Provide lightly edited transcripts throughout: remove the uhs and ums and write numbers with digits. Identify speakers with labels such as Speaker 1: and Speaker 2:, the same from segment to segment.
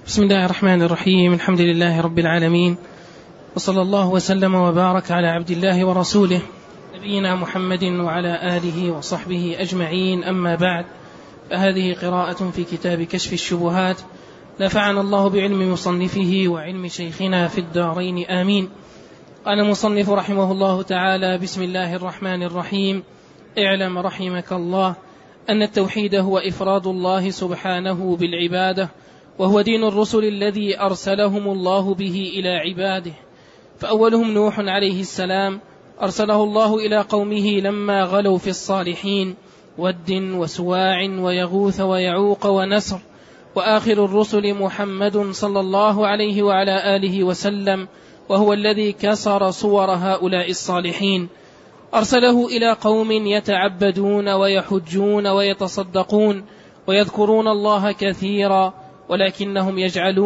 Speaker 1: بسم الله الرحمن الرحيم. الحمد لله رب العالمين، وصلى الله وسلم وبارك على عبد الله ورسوله نبينا محمد وعلى آله وصحبه أجمعين. أما بعد، فهذه قراءة في كتاب كشف الشبهات، نفعنا الله بعلم مصنفه وعلم شيخنا في الدارين آمين. قال المصنف رحمه الله تعالى: بسم الله الرحمن الرحيم. اعلم رحمك الله أن التوحيد هو إفراد الله سبحانه بالعبادة، وهو دين الرسل الذي أرسلهم الله به إلى عباده. فأولهم نوح عليه السلام، أرسله الله إلى قومه لما غلوا في الصالحين، ود وسواع ويغوث ويعوق ونسر. وآخر الرسل محمد صلى الله عليه وعلى آله وسلم، وهو الذي كسر صور هؤلاء الصالحين. أرسله إلى قوم يتعبدون ويحجون ويتصدقون ويذكرون الله كثيرا، ولكنهم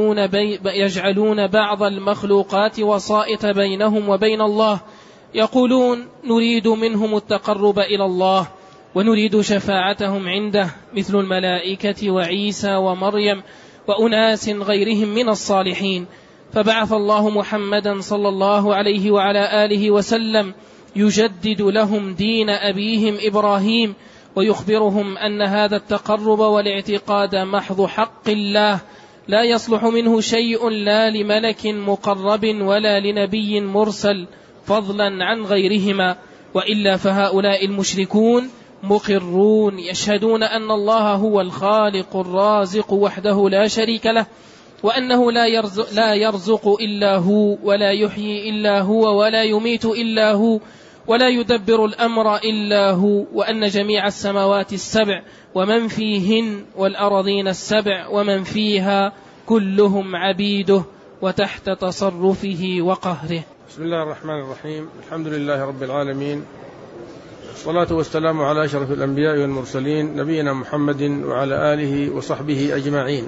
Speaker 1: يجعلون بعض المخلوقات وسائط بينهم وبين الله. يقولون نريد منهم التقرب إلى الله ونريد شفاعتهم عنده، مثل الملائكة وعيسى ومريم وأناس غيرهم من الصالحين. فبعث الله محمدا صلى الله عليه وعلى آله وسلم يجدد لهم دين أبيهم إبراهيم، ويخبرهم أن هذا التقرب والاعتقاد محض حق الله، لا يصلح منه شيء لا لملك مقرب ولا لنبي مرسل، فضلا عن غيرهما. وإلا فهؤلاء المشركون مقرون يشهدون أن الله هو الخالق الرازق وحده لا شريك له، وأنه لا يرزق إلا هو، ولا يحيي إلا هو، ولا يميت إلا هو، ولا يدبر الأمر إلا هو، وأن جميع السماوات السبع ومن فيهن والأرضين السبع ومن فيها كلهم عبيده وتحت تصرفه وقهره.
Speaker 2: بسم الله الرحمن الرحيم. الحمد لله رب العالمين، والصلاة والسلام على أشرف الأنبياء والمرسلين نبينا محمد وعلى آله وصحبه أجمعين.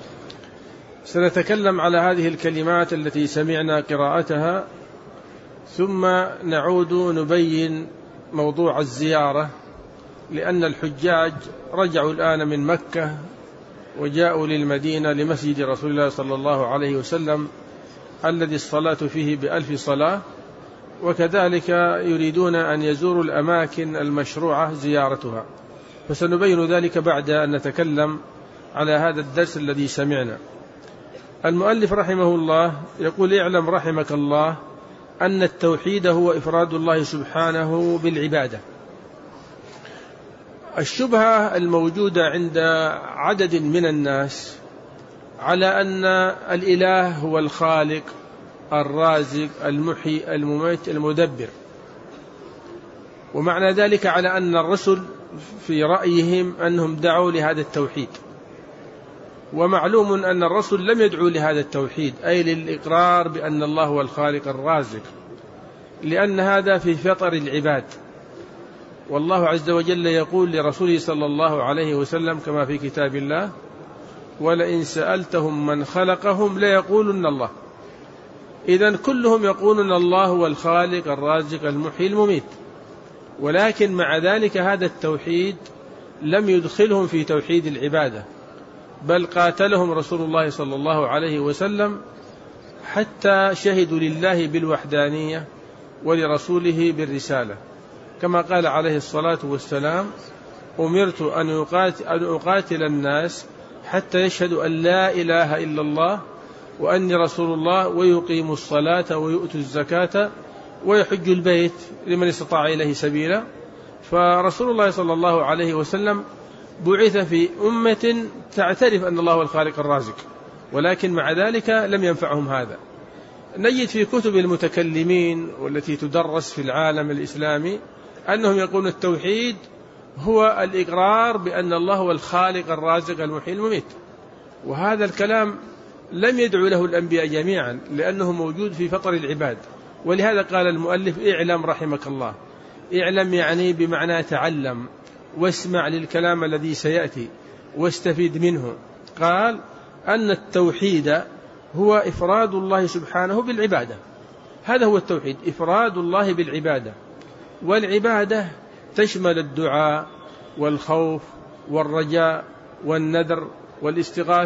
Speaker 2: سنتكلم على هذه الكلمات التي سمعنا قراءتها، ثم نعود نبين موضوع الزيارة، لأن الحجاج رجعوا الآن من مكة وجاءوا للمدينة لمسجد رسول الله صلى الله عليه وسلم الذي الصلاة فيه ب1000 صلاة، وكذلك يريدون أن يزوروا الأماكن المشروعة زيارتها، فسنبين ذلك بعد أن نتكلم على هذا الدرس الذي سمعنا. المؤلف رحمه الله يقول: اعلم رحمك الله أن التوحيد هو إفراد الله سبحانه بالعبادة. الشبهة الموجودة عند عدد من الناس على أن الإله هو الخالق الرازق المحيي المميت المدبر، ومعنى ذلك على أن الرسل في رأيهم أنهم دعوا لهذا التوحيد، ومعلوم أن الرسل لم يدعوا لهذا التوحيد، أي للإقرار بأن الله هو الخالق الرازق، لأن هذا في فطر العباد. والله عز وجل يقول لرسوله صلى الله عليه وسلم كما في كتاب الله: ولئن سألتهم من خلقهم ليقولن الله. إذن كلهم يقولون الله هو الخالق الرازق المحيي المميت، ولكن مع ذلك هذا التوحيد لم يدخلهم في توحيد العبادة، بل قاتلهم رسول الله صلى الله عليه وسلم حتى شهدوا لله بالوحدانية ولرسوله بالرسالة، كما قال عليه الصلاة والسلام: أمرت أن أقاتل الناس حتى يشهدوا أن لا إله إلا الله وأني رسول الله، ويقيموا الصلاة ويؤتوا الزكاة ويحج البيت لمن استطاع إليه سبيلا. فرسول الله صلى الله عليه وسلم بعث في أمة تعترف أن الله هو الخالق الرازق، ولكن مع ذلك لم ينفعهم هذا. نجد في كتب المتكلمين والتي تدرس في العالم الإسلامي أنهم يقولون التوحيد هو الإقرار بأن الله هو الخالق الرازق المحيي المميت، وهذا الكلام لم يدعو له الأنبياء جميعا، لأنه موجود في فطر العباد. ولهذا قال المؤلف: اعلم رحمك الله. اعلم يعني بمعنى تعلم، واسمع للكلام الذي سيأتي واستفيد منه. قال أن التوحيد هو إفراد الله سبحانه بالعبادة. هذا هو التوحيد، إفراد الله بالعبادة. والعبادة تشمل الدعاء والخوف والرجاء والنذر والاستغاثة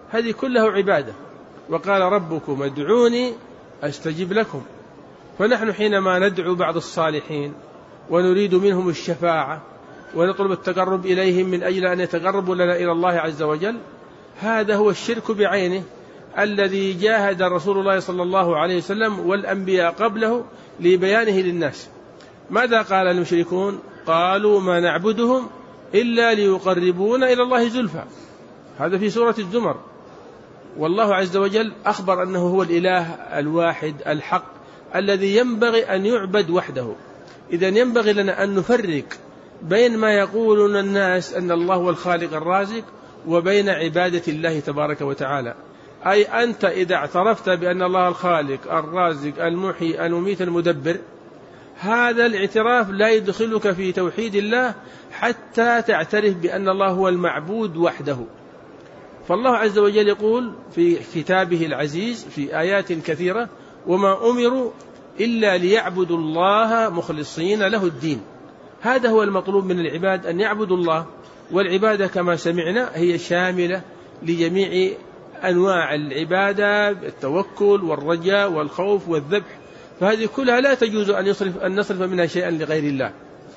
Speaker 2: هذه كلها عبادة. وقال ربكم ادعوني أستجب لكم. فنحن حينما ندعو بعض الصالحين ونريد منهم الشفاعة ونطلب التقرب إليهم من أجل أن يتقربوا لنا إلى الله عز وجل، هذا هو الشرك بعينه الذي جاهد رسول الله صلى الله عليه وسلم والأنبياء قبله لبيانه للناس. ماذا قال المشركون؟ قالوا ما نعبدهم إلا ليقربونا إلى الله زلفى. هذا في سورة الزمر. والله عز وجل أخبر أنه هو الإله الواحد الحق الذي ينبغي أن يعبد وحده. إذن ينبغي لنا أن نفرق بين ما يقولون الناس أن الله هو الخالق الرازق وبين عبادة الله تبارك وتعالى. أي أنت إذا اعترفت بأن الله الخالق الرازق المحيي المميت المدبر، هذا الاعتراف لا يدخلك في توحيد الله حتى تعترف بأن الله هو المعبود وحده. فالله عز وجل يقول في كتابه العزيز في آيات كثيرة: وما أمروا إلا ليعبدوا الله مخلصين له الدين. هذا هو المطلوب من العباد، أن يعبدوا الله. والعبادة كما سمعنا هي شاملة لجميع أنواع العبادة، التوكل والرجاء والخوف والذبح، فهذه كلها لا تجوز أن نصرف منها شيئا لغير الله.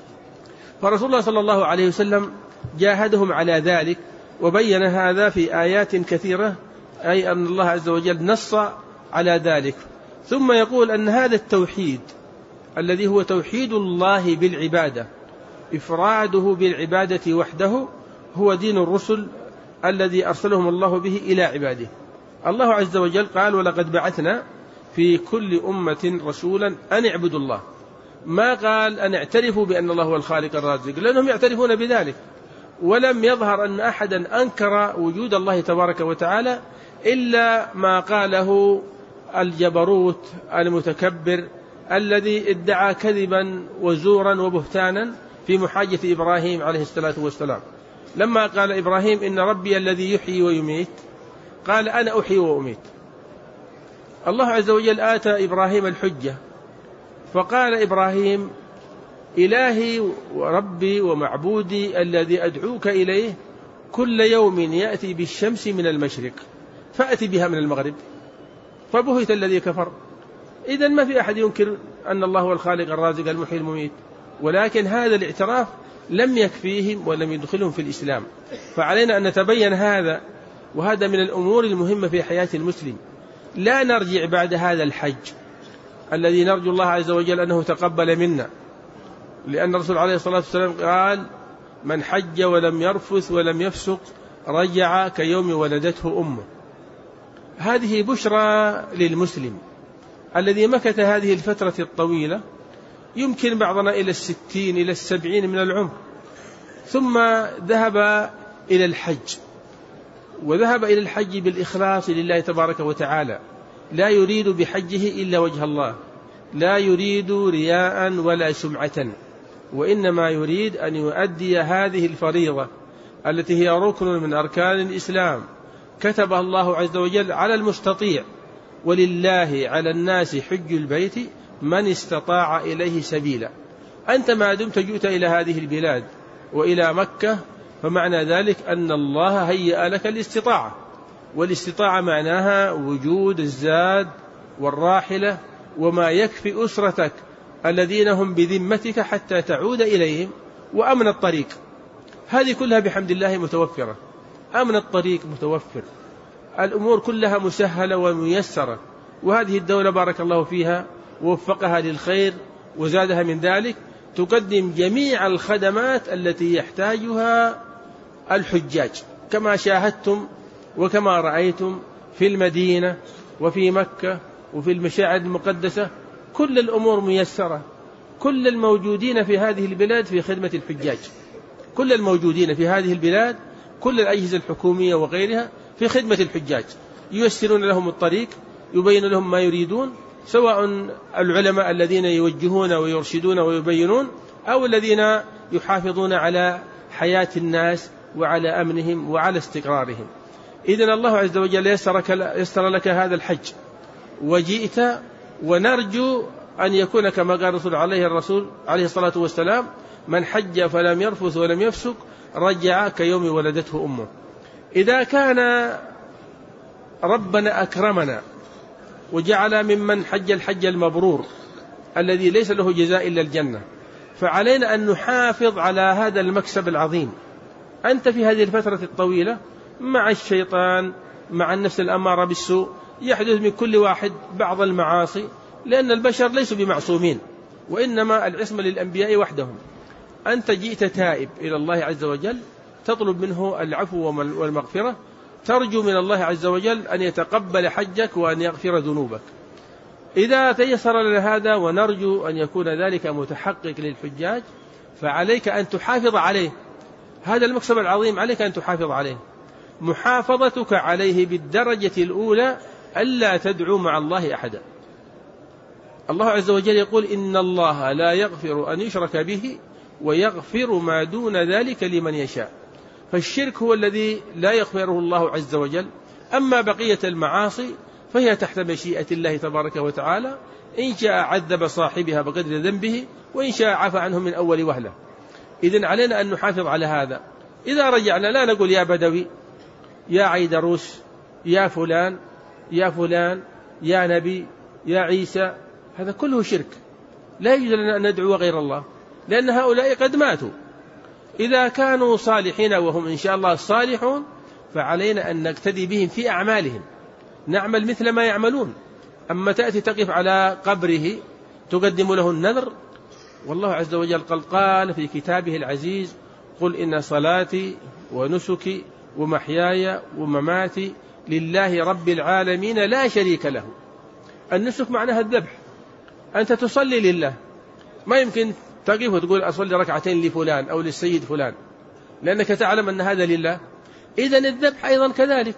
Speaker 2: فرسول الله صلى الله عليه وسلم جاهدهم على ذلك وبين هذا في آيات كثيرة، أي أن الله عز وجل نص على ذلك. ثم يقول أن هذا التوحيد الذي هو توحيد الله بالعبادة، إفراده بالعبادة وحده، هو دين الرسل الذي أرسلهم الله به إلى عباده. الله عز وجل قال: ولقد بعثنا في كل أمة رسولا أن اعبدوا الله. ما قال أن اعترفوا بأن الله هو الخالق الرازق، لأنهم يعترفون بذلك. ولم يظهر أن أحدا أنكر وجود الله تبارك وتعالى إلا ما قاله الجبروت المتكبر الذي ادعى كذبا وزورا وبهتانا في محاجة إبراهيم عليه الصلاة والسلام. لما قال إبراهيم: إن ربي الذي يحيي ويميت، قال: أنا أحيي وأميت. الله عز وجل آتى إبراهيم الحجة، فقال إبراهيم: إلهي وربي ومعبودي الذي أدعوك إليه كل يوم يأتي بالشمس من المشرق فأتي بها من المغرب. فبهت الذي كفر. إذن ما في أحد ينكر أن الله هو الخالق الرازق المحيي المميت، ولكن هذا الاعتراف لم يكفيهم ولم يدخلهم في الإسلام. فعلينا أن نتبين هذا، وهذا من الأمور المهمة في حياة المسلم. لا نرجع بعد هذا الحج الذي نرجو الله عز وجل أنه تقبل منا، لأن الرسول عليه الصلاة والسلام قال: من حج ولم يرفث ولم يفسق رجع كيوم ولدته أمه. هذه بشرى للمسلم الذي مكث هذه الفترة الطويلة، يمكن بعضنا إلى 60 إلى 70 من العمر، ثم ذهب إلى الحج، وذهب إلى الحج بالإخلاص لله تبارك وتعالى، لا يريد بحجه إلا وجه الله، لا يريد رياء ولا سمعة، وإنما يريد أن يؤدي هذه الفريضة التي هي ركن من أركان الإسلام كتبها الله عز وجل على المستطيع. ولله على الناس حج البيت من استطاع إليه سبيلا. أنت ما دمت جئت إلى هذه البلاد وإلى مكة، فمعنى ذلك أن الله هيأ لك الاستطاعة، والاستطاعة معناها وجود الزاد والراحلة وما يكفي أسرتك الذين هم بذمتك حتى تعود إليهم، وأمن الطريق. هذه كلها بحمد الله متوفرة. أمن الطريق متوفر، الأمور كلها مسهلة وميسرة. وهذه الدولة بارك الله فيها ووفقها للخير وزادها من ذلك، تقدم جميع الخدمات التي يحتاجها الحجاج، كما شاهدتم وكما رأيتم في المدينة وفي مكة وفي المشاعر المقدسة. كل الأمور ميسرة. كل الموجودين في هذه البلاد في خدمة الحجاج، كل الموجودين في هذه البلاد، كل الأجهزة الحكومية وغيرها في خدمة الحجاج، ييسرون لهم الطريق، يبين لهم ما يريدون، سواء العلماء الذين يوجهون ويرشدون ويبينون، أو الذين يحافظون على حياة الناس وعلى أمنهم وعلى استقرارهم. إذن الله عز وجل يسر لك هذا الحج وجئت، ونرجو أن يكون كما قال الرسول عليه الصلاة والسلام: من حج فلم يرفث ولم يفسق رجع كيوم ولدته أمه. إذا كان ربنا أكرمنا وجعل ممن حج الحج المبرور الذي ليس له جزاء إلا الجنة، فعلينا أن نحافظ على هذا المكسب العظيم. أنت في هذه الفترة الطويلة مع الشيطان، مع النفس الأمارة بالسوء، يحدث من كل واحد بعض المعاصي، لأن البشر ليسوا بمعصومين، وإنما العصمة للأنبياء وحدهم. أنت جئت تائب إلى الله عز وجل، تطلب منه العفو والمغفرة، ترجو من الله عز وجل أن يتقبل حجك وأن يغفر ذنوبك. إذا تيسر لنا هذا، ونرجو أن يكون ذلك متحقق للحجاج، فعليك أن تحافظ عليه. هذا المكسب العظيم عليك أن تحافظ عليه. محافظتك عليه بالدرجة الأولى ألا تدعو مع الله أحدا. الله عز وجل يقول: إن الله لا يغفر أن يشرك به ويغفر ما دون ذلك لمن يشاء. فالشرك هو الذي لا يغفره الله عز وجل. أما بقية المعاصي فهي تحت مشيئة الله تبارك وتعالى، إن شاء عذب صاحبها بقدر ذنبه، وإن شاء عفى عنه من أول وهلة. إذن علينا أن نحافظ على هذا. إذا رجعنا لا نقول يا بدوي، يا عيدروس، يا فلان، يا فلان، يا نبي، يا عيسى، هذا كله شرك. لا يجوز لنا أن ندعو غير الله، لأن هؤلاء قد ماتوا. إذا كانوا صالحين، وهم إن شاء الله صالحون، فعلينا أن نقتدي بهم في أعمالهم، نعمل مثل ما يعملون. أما تأتي تقف على قبره تقدم له النذر، والله عز وجل قال في كتابه العزيز: قل إن صلاتي ونسكي ومحياي ومماتي لله رب العالمين لا شريك له. النسك معناها الذبح. أنت تصلي لله، ما يمكن تقف وتقول أصلي ركعتين لفلان أو للسيد فلان، لأنك تعلم أن هذا لله. إذن الذبح أيضا كذلك،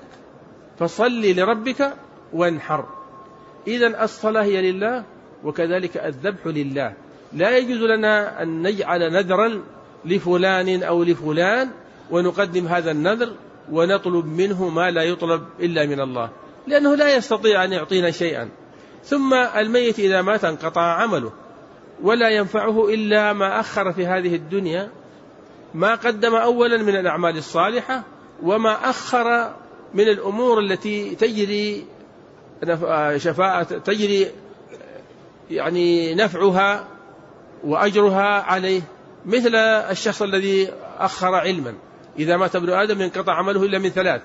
Speaker 2: فصلي لربك وانحر. إذن الصلاة هي لله، وكذلك الذبح لله. لا يجوز لنا أن نجعل نذرا لفلان أو لفلان ونقدم هذا النذر ونطلب منه ما لا يطلب إلا من الله، لأنه لا يستطيع أن يعطينا شيئا. ثم الميت إذا مات انقطع عمله، ولا ينفعه إلا ما أخر في هذه الدنيا، ما قدم أولا من الأعمال الصالحة، وما أخر من الأمور التي تجري يعني نفعها وأجرها عليه، مثل الشخص الذي أخر علما، إذا مات ابن آدم ينقطع عمله إلا من ثلاث.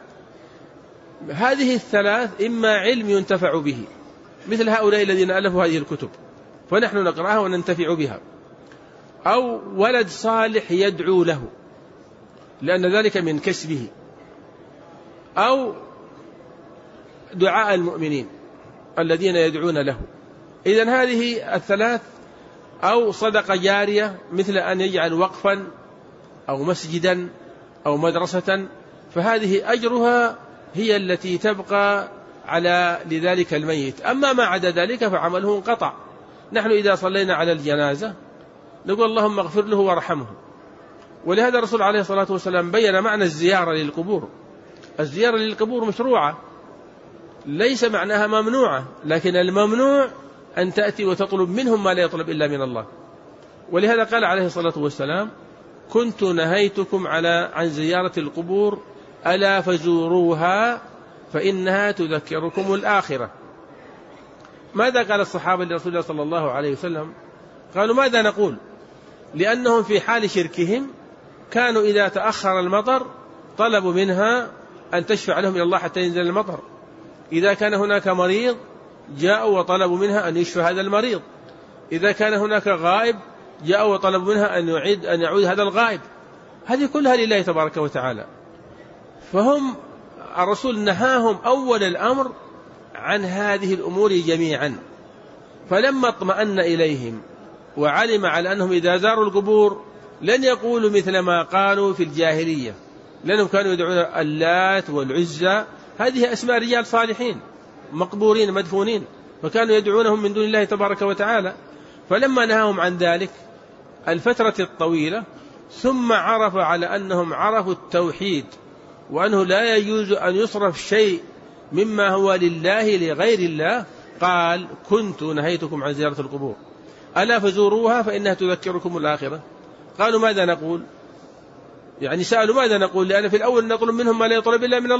Speaker 2: هذه الثلاث: إما علم ينتفع به، مثل هؤلاء الذين ألفوا هذه الكتب فنحن نقرأها وننتفع بها، أو ولد صالح يدعو له لأن ذلك من كسبه، أو دعاء المؤمنين الذين يدعون له. إذن هذه الثلاث، أو صدقة جارية مثل أن يجعل وقفا أو مسجدا أو مدرسة، فهذه أجرها هي التي تبقى على لذلك الميت. أما ما عدا ذلك فعمله انقطع. نحن إذا صلينا على الجنازة نقول اللهم اغفر له وارحمه، ولهذا الرسول عليه الصلاة والسلام بين معنى الزيارة للقبور. الزيارة للقبور مشروعة، ليس معناها ممنوعة، لكن الممنوع أن تأتي وتطلب منهم ما لا يطلب إلا من الله. ولهذا قال عليه الصلاة والسلام: كنت نهيتكم عن زيارة القبور ألا فزوروها فإنها تذكركم الآخرة. ماذا قال الصحابة لرسول الله صلى الله عليه وسلم؟ قالوا: ماذا نقول؟ لأنهم في حال شركهم كانوا إذا تأخر المطر طلبوا منها أن تشفع لهم إلى الله حتى ينزل المطر. إذا كان هناك مريض جاءوا وطلبوا منها أن يشفى هذا المريض. إذا كان هناك غائب جاءوا وطلبوا منها أن يعود هذا الغائب. هذه كلها لله تبارك وتعالى. فهم الرسول نهاهم أول الأمر عن هذه الأمور جميعا. فلما اطمأن إليهم وعلم على أنهم إذا زاروا القبور لن يقولوا مثل ما قالوا في الجاهلية، لأنهم كانوا يدعون اللات والعزى، هذه أسماء رجال صالحين مقبورين مدفونين، فكانوا يدعونهم من دون الله تبارك وتعالى. فلما نهاهم عن ذلك الفترة الطويلة، ثم عرف على أنهم عرفوا التوحيد، وأنه لا يجوز أن يصرف شيء مما هو لله لغير الله، قال: كنت نهيتكم عن زيارة القبور ألا فزوروها فإنها تذكركم الآخرة. قالوا: ماذا نقول؟ يعني سألوا ماذا نقول، لأن في الأول نطلب منهم ما لا يطلب إلا من الله،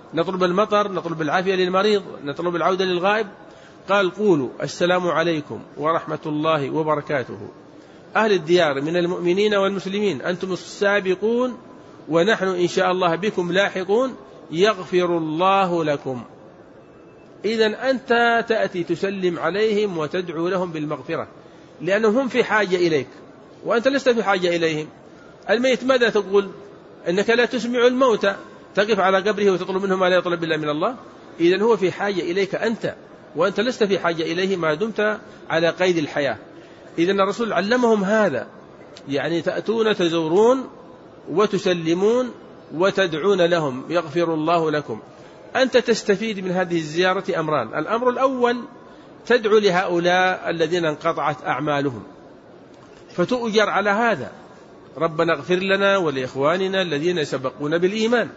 Speaker 2: نطلب المطر، نطلب العافية للمريض، نطلب العودة للغائب. قال قولوا السلام عليكم ورحمة الله وبركاته أهل الديار من المؤمنين والمسلمين، أنتم السابقون ونحن إن شاء الله بكم لاحقون، يغفر الله لكم. إذن أنت تأتي تسلم عليهم وتدعو لهم بالمغفرة، لأنهم هم في حاجة إليك وأنت لست في حاجة إليهم. الميت ماذا تقول؟ إنك لا تسمع الموتى، تقف على قبره وتطلب منه ما لا يطلب إلا من الله. إذن هو في حاجة إليك أنت، وأنت لست في حاجة إليه ما دمت على قيد الحياة. إذن الرسول علمهم هذا، يعني تأتون تزورون وتسلمون وتدعون لهم يغفر الله لكم. أنت تستفيد من هذه الزيارة أمران: الأمر الأول تدعو لهؤلاء الذين انقطعت أعمالهم فتؤجر على هذا، ربنا اغفر لنا ولإخواننا الذين سبقونا بالإيمان.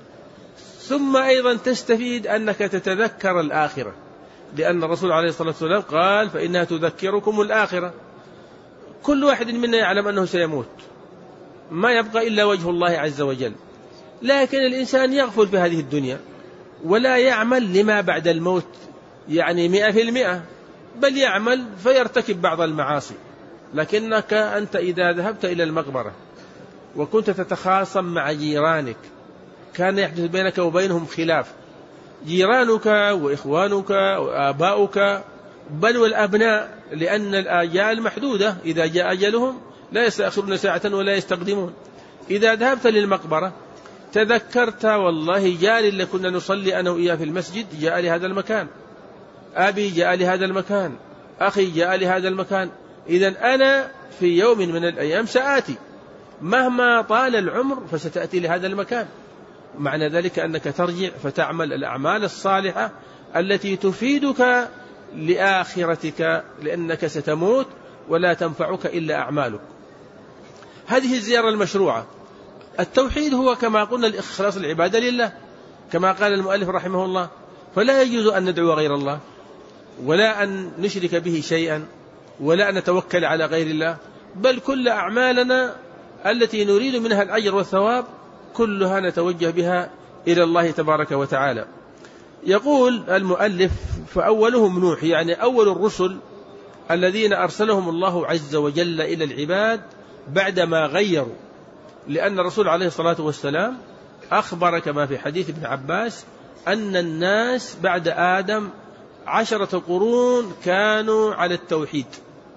Speaker 2: ثم أيضا تستفيد أنك تتذكر الآخرة، لأن الرسول عليه الصلاة والسلام قال فإنها تذكركم الآخرة. كل واحد منا يعلم أنه سيموت، ما يبقى إلا وجه الله عز وجل، لكن الإنسان يغفل في هذه الدنيا ولا يعمل لما بعد الموت يعني 100%، بل يعمل فيرتكب بعض المعاصي. لكنك أنت إذا ذهبت إلى المقبرة وكنت تتخاصم مع جيرانك، كان يحدث بينك وبينهم خلاف، جيرانك وإخوانك وآباؤك بل والأبناء، لأن الآجال محدودة، إذا جاء أجلهم لا يستأخرون ساعة ولا يستقدمون. إذا ذهبت للمقبرة تذكرت والله جاري اللي كنا نصلي أنا وإياه في المسجد جاء لهذا المكان، أبي جاء لهذا المكان، أخي جاء لهذا المكان. إذن أنا في يوم من الأيام سآتي، مهما طال العمر فستأتي لهذا المكان. معنى ذلك أنك ترجع فتعمل الأعمال الصالحة التي تفيدك لآخرتك، لأنك ستموت ولا تنفعك إلا أعمالك. هذه الزيارة المشروعة. التوحيد هو كما قلنا الإخلاص العبادة لله، كما قال المؤلف رحمه الله، فلا يجوز أن ندعو غير الله ولا أن نشرك به شيئا ولا أن نتوكل على غير الله، بل كل أعمالنا التي نريد منها الأجر والثواب كلها نتوجه بها إلى الله تبارك وتعالى. يقول المؤلف فأولهم نوح، يعني أول الرسل الذين أرسلهم الله عز وجل إلى العباد بعدما غيروا، لأن الرسول عليه الصلاة والسلام أخبر كما في حديث ابن عباس أن الناس بعد آدم 10 قرون كانوا على التوحيد،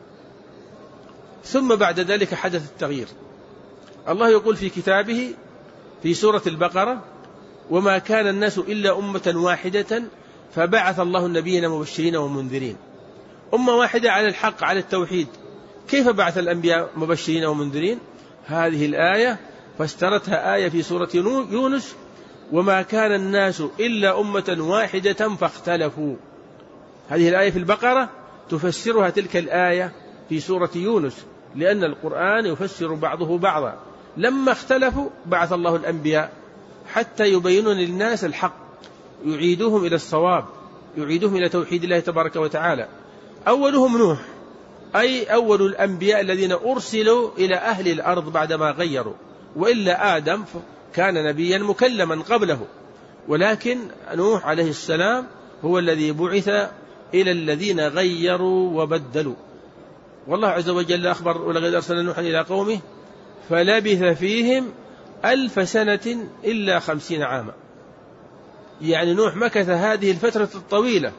Speaker 2: ثم بعد ذلك حدث التغيير. الله يقول في كتابه في سورة البقرة: وما كان الناس إلا أمة واحدة فبعث الله النبيين مبشرين ومنذرين. أمة واحدة على الحق على التوحيد، كيف بعث الأنبياء مبشرين ومنذرين؟ هذه الآية فاسترتها آية في سورة يونس: وما كان الناس إلا أمة واحدة فاختلفوا. هذه الآية في البقرة تفسرها تلك الآية في سورة يونس، لأن القرآن يفسر بعضه بعضا. لما اختلفوا بعث الله الأنبياء حتى يبينون للناس الحق، يعيدوهم إلى الصواب، يعيدوهم إلى توحيد الله تبارك وتعالى. أولهم نوح، أي أول الأنبياء الذين أرسلوا إلى أهل الأرض بعدما غيروا، وإلا آدم كان نبيا مكلما قبله، ولكن نوح عليه السلام هو الذي بعث إلى الذين غيروا وبدلوا. والله عز وجل أخبر: ولقد أرسلنا نوحا إلى قومه فلبث فيهم 1000 سنة إلا 50 عاما. يعني نوح مكث هذه الفترة الطويلة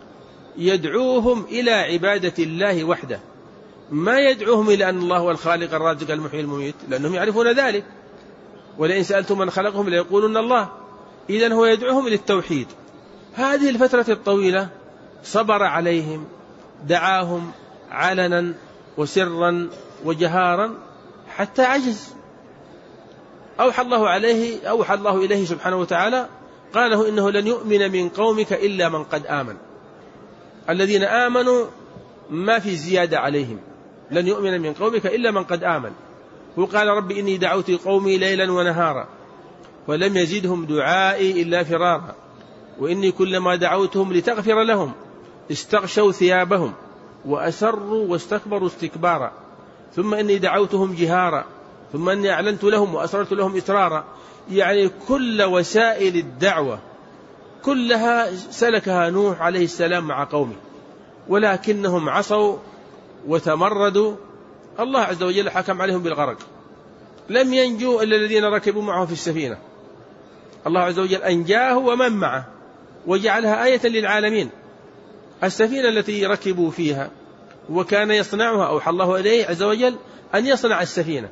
Speaker 2: يدعوهم إلى عبادة الله وحده، ما يدعوهم إلى أن الله هو الخالق الرازق المحيي المميت، لأنهم يعرفون ذلك، ولئن سألتم من خلقهم ليقولون الله. إذن هو يدعوهم إلى التوحيد. هذه الفترة الطويلة صبر عليهم، دعاهم علنا وسرا وجهارا حتى عجز. أوحى الله إليه سبحانه وتعالى، قال له: إنه لن يؤمن من قومك إلا من قد آمن. الذين آمنوا ما في زيادة عليهم، لن يؤمن من قومك إلا من قد آمن. وقال: رب إني دعوت قومي ليلا ونهارا ولم يزدهم دعائي إلا فرارا، وإني كلما دعوتهم لتغفر لهم استغشوا ثيابهم وأسروا واستكبروا استكبارا، ثم إني دعوتهم جهارا ثم إني أعلنت لهم وأسررت لهم إسرارا. يعني كل وسائل الدعوة كلها سلكها نوح عليه السلام مع قومه، ولكنهم عصوا وتمردوا، الله عز وجل حكم عليهم بالغرق. لم ينجوا إلا الذين ركبوا معه في السفينة، الله عز وجل أنجاه ومن معه وجعلها آية للعالمين. السفينة التي ركبوا فيها وكان يصنعها، أوحى الله إليه عز وجل أن يصنع السفينة.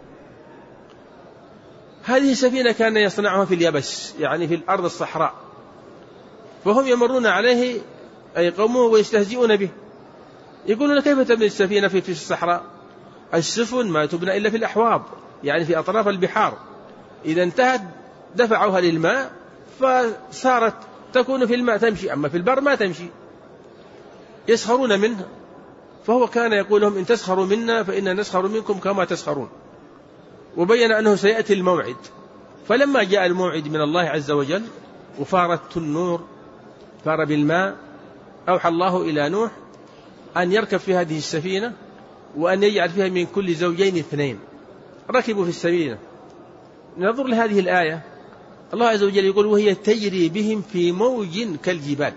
Speaker 2: هذه السفينة كان يصنعها في اليبس، يعني في الأرض الصحراء، فهم يمرون عليه أي قومه ويستهزئون به، يقولون كيف تبني السفينة في الصحراء؟ السفن ما تبنى إلا في الأحواض، يعني في أطراف البحار، إذا انتهت دفعوها للماء فصارت تكون في الماء تمشي، أما في البر ما تمشي. يسخرون منها، فهو كان يقول لهم إن تسخروا منا فإنا نسخر منكم كما تسخرون. وبين أنه سيأتي الموعد، فلما جاء الموعد من الله عز وجل وفارت النور، فار بالماء، أوحى الله إلى نوح أن يركب في هذه السفينة وأن يجعل فيها من كل زوجين 2. ركبوا في السفينة. ننظر لهذه الآية، الله عز وجل يقول وهي تجري بهم في موج كالجبال.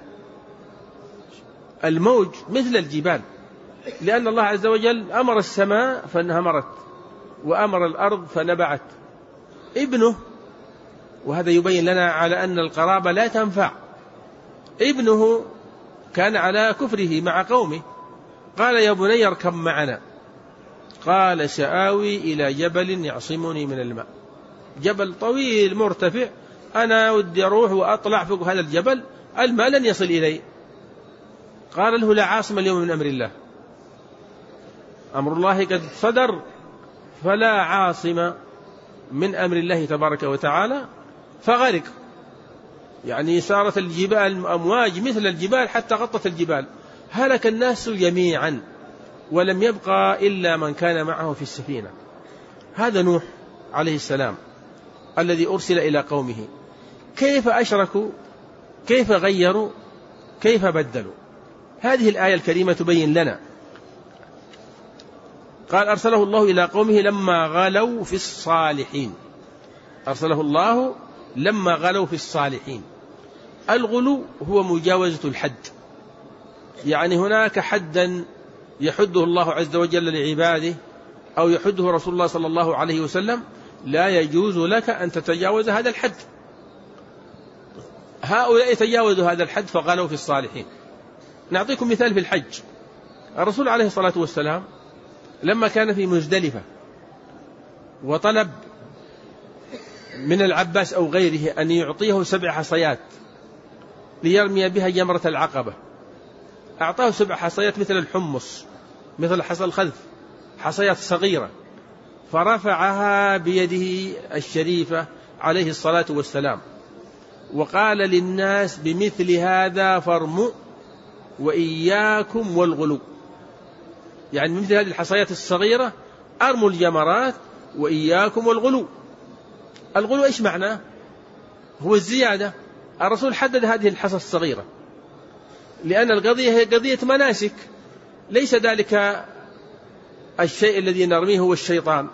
Speaker 2: الموج مثل الجبال، لأن الله عز وجل أمر السماء فانهمرت وأمر الأرض فنبعت. ابنه، وهذا يبين لنا على أن القرابة لا تنفع، ابنه كان على كفره مع قومه، قال يا بني اركب معنا، قال سآوي إلى جبل يعصمني من الماء. جبل طويل مرتفع، أنا ودي أروح وأطلع فوق هذا الجبل، الماء لن يصل إلي. قال له لا عاصم اليوم من أمر الله، أمر الله قد صدر، فلا عاصم من أمر الله تبارك وتعالى. فغرق، يعني صارت الجبال أمواج مثل الجبال حتى غطت الجبال، هلك الناس جميعا ولم يبقى إلا من كان معه في السفينة. هذا نوح عليه السلام الذي أرسل إلى قومه. كيف أشركوا، كيف غيروا، كيف بدلوا؟ هذه الآية الكريمة تبين لنا. قال أرسله الله إلى قومه لما غلوا في الصالحين، أرسله الله لما غلوا في الصالحين. الغلو هو مجاوزة الحد، يعني هناك حدا يحده الله عز وجل لعباده أو يحده رسول الله صلى الله عليه وسلم، لا يجوز لك أن تتجاوز هذا الحد. هؤلاء تجاوزوا هذا الحد فغلوا في الصالحين. نعطيكم مثال في الحج. الرسول عليه الصلاة والسلام لما كان في مزدلفة وطلب من العباس أو غيره أن يعطيه 7 حصيات ليرمي بها جمرة العقبة، أعطاه 7 حصيات مثل الحمص، مثل حصى الخذف، حصيات صغيرة، فرفعها بيده الشريفة عليه الصلاة والسلام وقال للناس بمثل هذا فارموا وإياكم والغلو، يعني مثل هذه الحصيات الصغيرة أرموا الجمرات وإياكم والغلو. الغلو إيش معناه؟ هو الزيادة. الرسول حدد هذه الحصى الصغيرة لأن القضية هي قضية مناسك، ليس ذلك الشيء الذي نرميه هو الشيطان،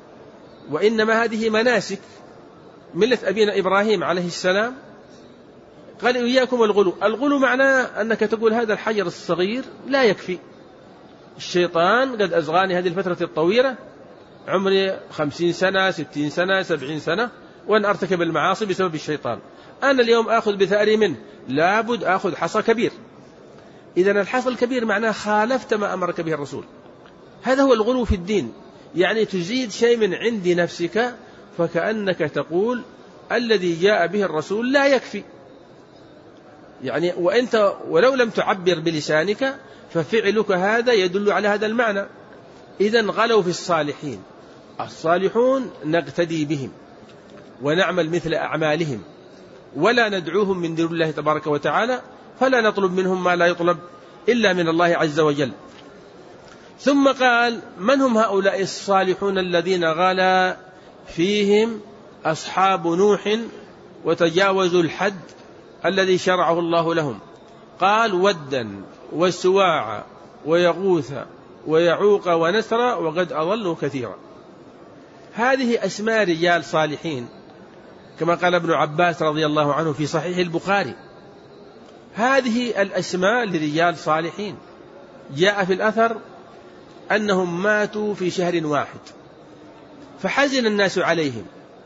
Speaker 2: وإنما هذه مناسك ملة أبينا إبراهيم عليه السلام. قال إياكم والغلو. الغلو معناه أنك تقول هذا الحجر الصغير لا يكفي، الشيطان قد أزغاني هذه الفترة الطويلة، عمري 50 سنة 60 سنة 70 سنة وأن أرتكب المعاصي بسبب الشيطان، أنا اليوم أخذ بثأري منه، لابد أخذ حصى كبير. إذن الحصى الكبير معناه خالفت ما أمرك به الرسول. هذا هو الغلو في الدين، يعني تزيد شيء من عند نفسك، فكأنك تقول الذي جاء به الرسول لا يكفي، يعني وأنت ولو لم تعبر بلسانك ففعلك هذا يدل على هذا المعنى. إذن غلوا في الصالحين. الصالحون نقتدي بهم ونعمل مثل أعمالهم ولا ندعوهم من دون الله تبارك وتعالى، فلا نطلب منهم ما لا يطلب إلا من الله عز وجل. ثم قال من هم هؤلاء الصالحون الذين غلا فيهم أصحاب نوح وتجاوزوا الحد الذي شرعه الله لهم؟ قال ودا وسواع ويغوث ويعوق ونسرا وقد أضلوا كثيرا. هذه أسماء رجال صالحين كما قال ابن عباس رضي الله عنه في صحيح البخاري هذه الأسماء لرجال صالحين. جاء في الأثر أنهم ماتوا في شهر واحد، فحزن الناس عليهم،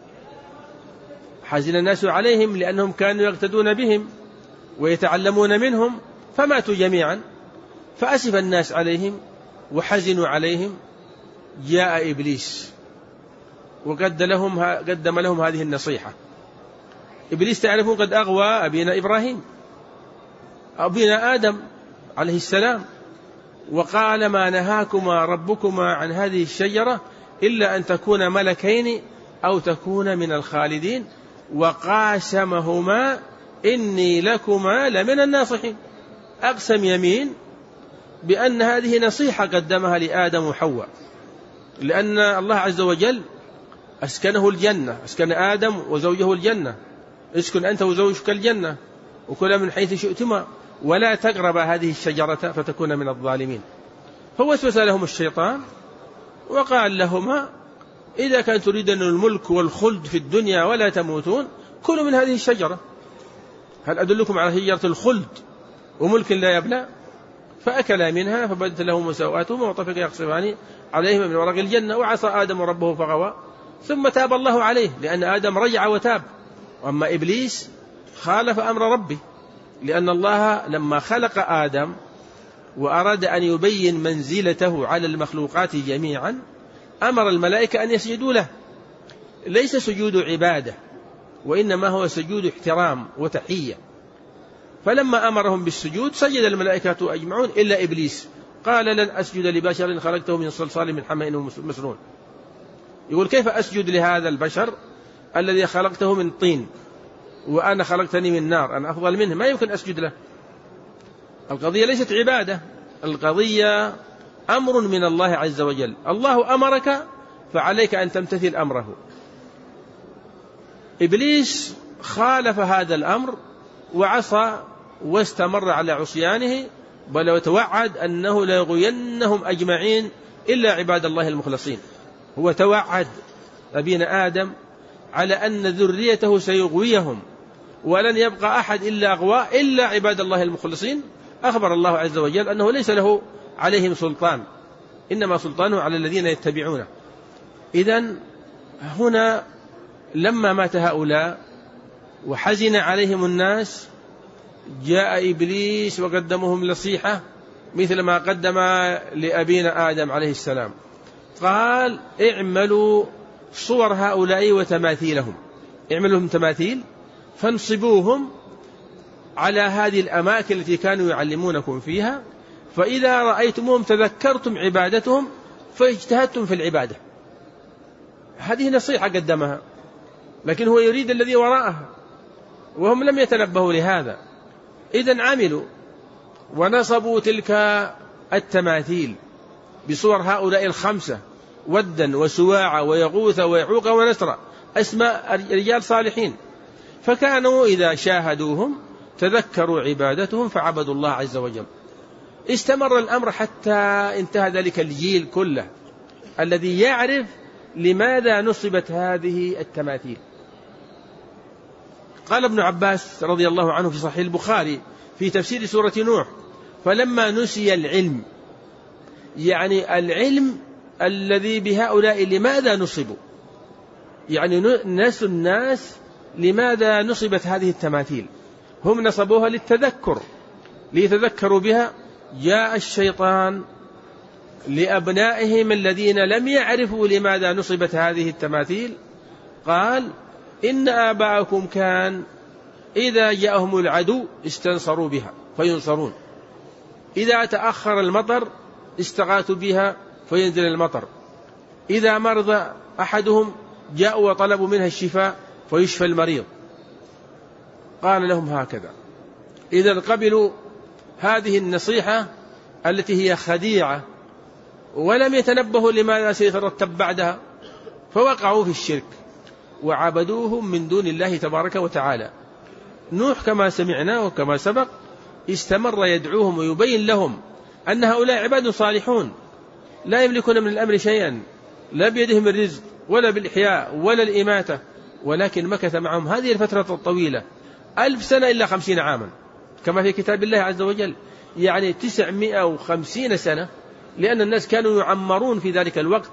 Speaker 2: حزن الناس عليهم لأنهم كانوا يقتدون بهم ويتعلمون منهم، فماتوا جميعا، فأسف الناس عليهم وحزنوا عليهم. جاء إبليس وقدم لهم هذه النصيحة. إبليس تعرفون قد أغوى أبينا إبراهيم، أبينا آدم عليه السلام، وقال ما نهاكما ربكما عن هذه الشجرة إلا أن تكونا ملكين أو تكونا من الخالدين، وقاسمهما إني لكما لمن الناصحين. أقسم يمين بأن هذه نصيحة قدمها لآدم وحواء، لأن الله عز وجل أسكنه الجنة، أسكن آدم وزوجه الجنة، اسكن أنت وزوجك الجنة وكلا من حيث شئتما ولا تقربا هذه الشجرة فتكون من الظالمين. فوسوس لهم الشيطان وقال لهما إذا كان تريدون الملك والخلد في الدنيا ولا تموتون كلوا من هذه الشجرة، هل أدلكم على شجرة الخلد وملك لا يبلى؟ فأكلا منها فبدت لهما سوآتهما وطفقا يخصفان عليهما من ورق الجنة، وعصى آدم ربه فغوى ثم تاب الله عليه، لأن آدم رجع وتاب، وأما إبليس خالف أمر ربه، لأن الله لما خلق آدم وأراد أن يبين منزلته على المخلوقات جميعا أمر الملائكة أن يسجدوا له، ليس سجود عبادة وإنما هو سجود احترام وتحية. فلما أمرهم بالسجود سجد الملائكة أجمعون إلا إبليس، قال لن أسجد لبشر خلقته من صلصال من حمأ مسنون. يقول كيف أسجد لهذا البشر الذي خلقته من طين وأنا خلقتني من نار، أنا أفضل منه، ما يمكن أسجد له. القضية ليست عبادة، القضية أمر من الله عز وجل، الله أمرك فعليك أن تمتثل أمره. إبليس خالف هذا الأمر وعصى واستمر على عصيانه، بل وتوعد أنه لا يغوينهم أجمعين إلا عباد الله المخلصين. هو توعد أبينا آدم على أن ذريته سيغويهم ولن يبقى أحد إلا أغوى إلا عباد الله المخلصين. أخبر الله عز وجل أنه ليس له عليهم سلطان، إنما سلطانه على الذين يتبعونه. إذن هنا لما مات هؤلاء وحزن عليهم الناس جاء إبليس وقدمهم نصيحة مثل ما قدم لأبينا آدم عليه السلام، قال اعملوا صور هؤلاء وتماثيلهم، اعملوا لهم تماثيل فانصبوهم على هذه الأماكن التي كانوا يعلمونكم فيها، فإذا رأيتموهم تذكرتم عبادتهم فاجتهدتم في العبادة. هذه نصيحة قدمها، لكن هو يريد الذي وراءها وهم لم يتنبهوا لهذا. إذن عملوا ونصبوا تلك التماثيل بصور هؤلاء الخمسة، ودا وسواع ويغوث ويعوق ونسر، أسماء رجال صالحين، فكانوا إذا شاهدوهم تذكروا عبادتهم فعبدوا الله عز وجل. استمر الأمر حتى انتهى ذلك الجيل كله الذي يعرف لماذا نصبت هذه التماثيل. قال ابن عباس رضي الله عنه في صحيح البخاري في تفسير سورة نوح فلما نسي العلم، يعني العلم الذي بهؤلاء لماذا نصبوا، يعني نسوا الناس لماذا نصبت هذه التماثيل، هم نصبوها للتذكر ليتذكروا بها. جاء الشيطان لأبنائهم الذين لم يعرفوا لماذا نصبت هذه التماثيل، قال إن آباءكم كان إذا جاءهم العدو استنصروا بها فينصرون، إذا تأخر المطر استغاثوا بها فينزل المطر، إذا مرض أحدهم جاءوا وطلبوا منها الشفاء فيشفى المريض. قال لهم هكذا. إذا قبلوا هذه النصيحة التي هي خديعة ولم يتنبهوا لماذا سيترتب بعدها، فوقعوا في الشرك وعبدوهم من دون الله تبارك وتعالى. نوح كما سمعنا وكما سبق استمر يدعوهم ويبين لهم أن هؤلاء عباد صالحون لا يملكون من الأمر شيئا، لا بيدهم الرزق ولا بالإحياء ولا الإماتة، ولكن مكث معهم هذه الفترة الطويلة 1000 سنة إلا 50 عاما، كما في كتاب الله عز وجل، يعني 950 سنة، لأن الناس كانوا يعمرون في ذلك الوقت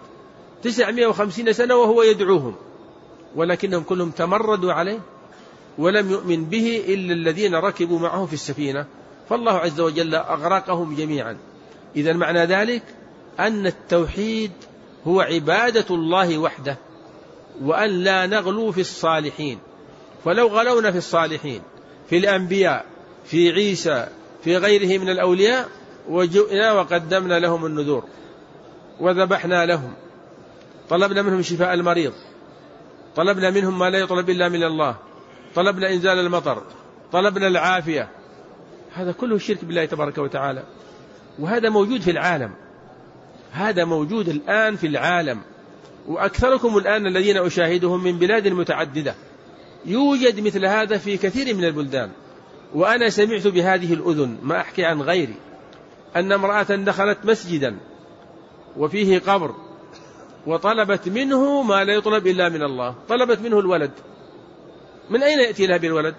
Speaker 2: 950 سنة وهو يدعوهم، ولكنهم كلهم تمردوا عليه ولم يؤمن به إلا الذين ركبوا معه في السفينة، فالله عز وجل أغرقهم جميعا. إذا معنى ذلك أن التوحيد هو عبادة الله وحده، وأن لا نغلو في الصالحين، فلو غلونا في الصالحين في الأنبياء في عيسى في غيره من الأولياء وجئنا وقدمنا لهم النذور وذبحنا لهم، طلبنا منهم شفاء المريض، طلبنا منهم ما لا يطلب إلا من الله، طلبنا إنزال المطر، طلبنا العافية، هذا كله شرك بالله تبارك وتعالى. وهذا موجود في العالم، هذا موجود الآن في العالم، وأكثركم الآن الذين أشاهدهم من بلاد متعددة، يوجد مثل هذا في كثير من البلدان. وأنا سمعت بهذه الأذن، ما أحكي عن غيري، أن امرأة دخلت مسجدا وفيه قبر وطلبت منه ما لا يطلب إلا من الله، طلبت منه الولد. من أين يأتي لها بالولد؟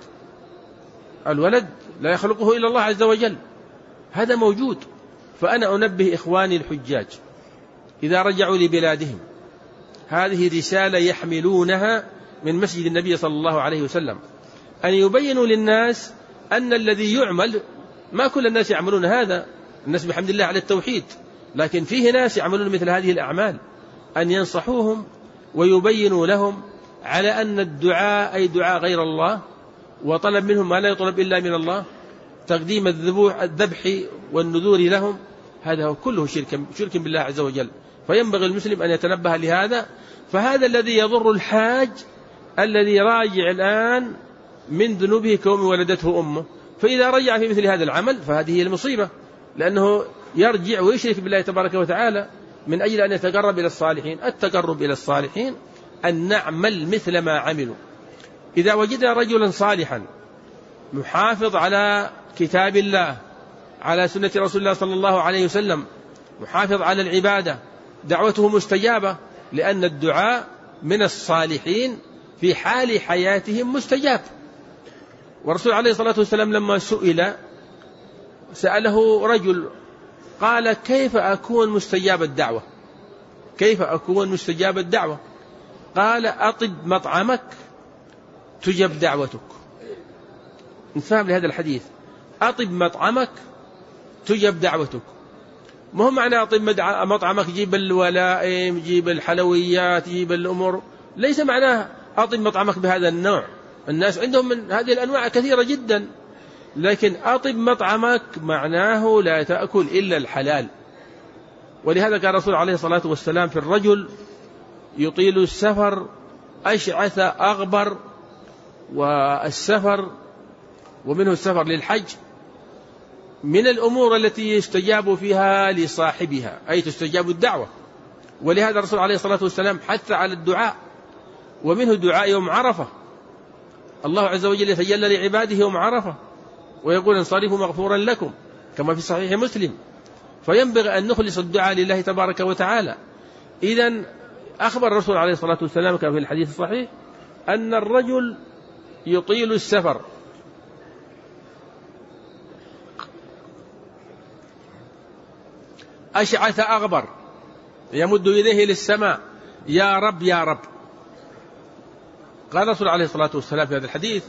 Speaker 2: الولد لا يخلقه إلا الله عز وجل، هذا موجود. فأنا أنبه إخواني الحجاج إذا رجعوا لبلادهم، هذه رسالة يحملونها من مسجد النبي صلى الله عليه وسلم، أن يبينوا للناس أن الذي يعمل، ما كل الناس يعملون هذا، الناس بحمد الله على التوحيد، لكن فيه ناس يعملون مثل هذه الأعمال، أن ينصحوهم ويبينوا لهم على أن الدعاء أي دعاء غير الله، وطلب منهم ما لا يطلب إلا من الله، تقديم الذبح والنذور لهم، هذا هو كله شرك بالله عز وجل. فينبغي المسلم أن يتنبه لهذا. فهذا الذي يضر الحاج الذي راجع الآن من ذنوبه كوم ولدته أمه، فإذا رجع في مثل هذا العمل فهذه هي المصيبة، لأنه يرجع ويشرك بالله تبارك وتعالى من أجل أن يتقرب إلى الصالحين. التقرب إلى الصالحين أن نعمل مثل ما عملوا. إذا وجدنا رجلا صالحا محافظ على كتاب الله، على سنة رسول الله صلى الله عليه وسلم، محافظ على العبادة، دعوته مستجابة، لأن الدعاء من الصالحين في حال حياتهم مستجاب. ورسول عليه الصلاة والسلام لما سأله رجل قال: كيف أكون مستجاب الدعوة؟ كيف أكون مستجاب الدعوة؟ قال: أطب مطعمك تجب دعوتك. نفهم لهذا الحديث، أطب مطعمك تجب دعوتك. ما هو معنى أطب مطعمك جيب الولائم، جيب الحلويات، جيب الأمور، ليس معناه أطب مطعمك بهذا النوع، الناس عندهم من هذه الأنواع كثيرة جدا، لكن أطب مطعمك معناه لا تأكل إلا الحلال. ولهذا كان الرسول عليه الصلاة والسلام في الرجل يطيل السفر أشعث أغبر، والسفر ومنه السفر للحج من الأمور التي يستجاب فيها لصاحبها، أي تستجاب الدعوة. ولهذا الرسول عليه الصلاة والسلام حث على الدعاء، ومنه دعاء يوم عرفة، الله عز وجل يتجلى لعباده يوم عرفة ويقول: انصرفوا مغفورا لكم، كما في صحيح مسلم. فينبغي أن نخلص الدعاء لله تبارك وتعالى. إذن أخبر الرسول عليه الصلاة والسلام كما في الحديث الصحيح أن الرجل يطيل السفر أشعث أغبر، يمد يديه للسماء: يا رب يا رب. قال الرسول عليه الصلاة والسلام في هذا الحديث: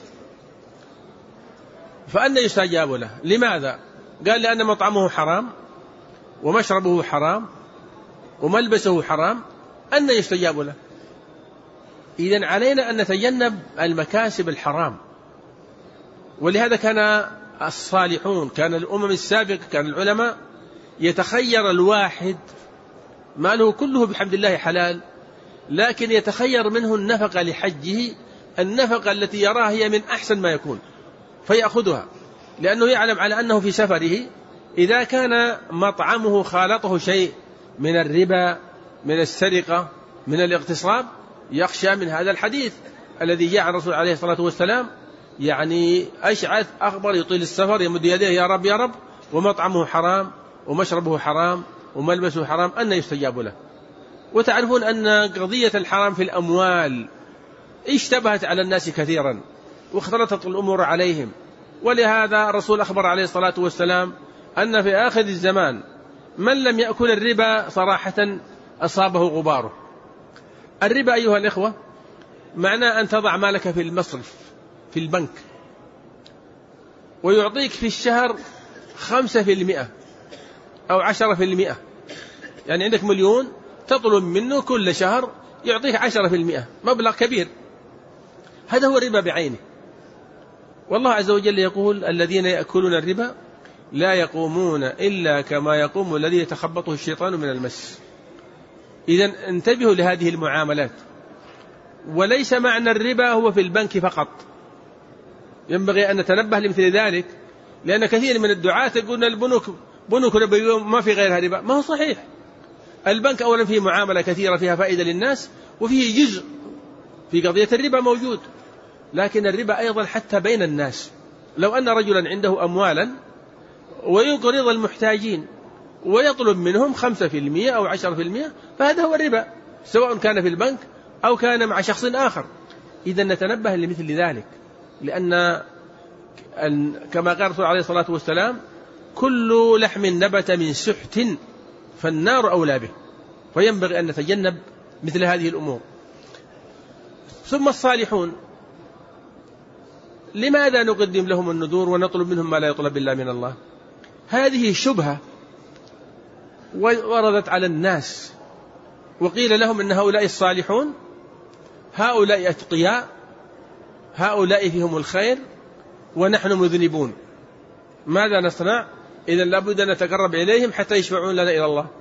Speaker 2: فأنا يستجاب له؟ لماذا؟ قال: لأن مطعمه حرام ومشربه حرام وملبسه حرام، أن يستجاب له؟ إذن علينا أن نتجنب المكاسب الحرام. ولهذا كان الصالحون، كان الأمم السابقة، كان العلماء يتخير الواحد ماله كله بحمد الله حلال، لكن يتخير منه النفقة لحجه، النفقة التي يراها هي من أحسن ما يكون فيأخذها، لأنه يعلم على أنه في سفره إذا كان مطعمه خالطه شيء من الربا، من السرقة، من الاغتصاب، يخشى من هذا الحديث الذي جاء عن الرسول عليه الصلاة والسلام، يعني أشعث أغبر يطيل السفر يمد يديه: يا رب يا رب، ومطعمه حرام ومشربه حرام وملبسه حرام، أن يستجاب له. وتعرفون أن قضية الحرام في الأموال اشتبهت على الناس كثيرا، واختلطت الأمور عليهم، ولهذا الرسول أخبر عليه الصلاة والسلام أن في آخر الزمان من لم يأكل الربا صراحة أصابه غباره. الربا أيها الإخوة معنى أن تضع مالك في المصرف في البنك ويعطيك في الشهر 5% أو 10%. يعني عندك 1,000,000 تطلب منه كل شهر يعطيك 10%، مبلغ كبير. هذا هو الربا بعينه. والله عز وجل يقول الذين يأكلون الربا لا يقومون إلا كما يقوم الذي يتخبطه الشيطان من المس. إذن انتبهوا لهذه المعاملات. وليس معنى الربا هو في البنك فقط، ينبغي أن نتنبه لمثل ذلك، لأن كثير من الدعاة يقولون البنوك بنوك ربا ما في غيرها ربا. ما هو صحيح. البنك أولا فيه معاملة كثيرة فيها فائدة للناس، وفيه جزء في قضية الربا موجود. لكن الربا أيضا حتى بين الناس، لو أن رجلا عنده أموالا ويقرض المحتاجين ويطلب منهم 5% أو 10%، فهذا هو الربا، سواء كان في البنك أو كان مع شخص آخر. إذا نتنبه لمثل ذلك، لأن كما قال الرسول عليه الصلاة والسلام كل لحم نبت من سحت فالنار أولى به، فينبغي أن نتجنب مثل هذه الأمور. ثم الصالحون، لماذا نقدم لهم النذور ونطلب منهم ما لا يطلب إلا من الله؟ هذه شبهة وردت على الناس، وقيل لهم إن هؤلاء الصالحون هؤلاء أتقياء، هؤلاء فيهم الخير، ونحن مذنبون، ماذا نصنع؟ إذن لابد أن نتقرب إليهم حتى يشفعون لنا إلى الله.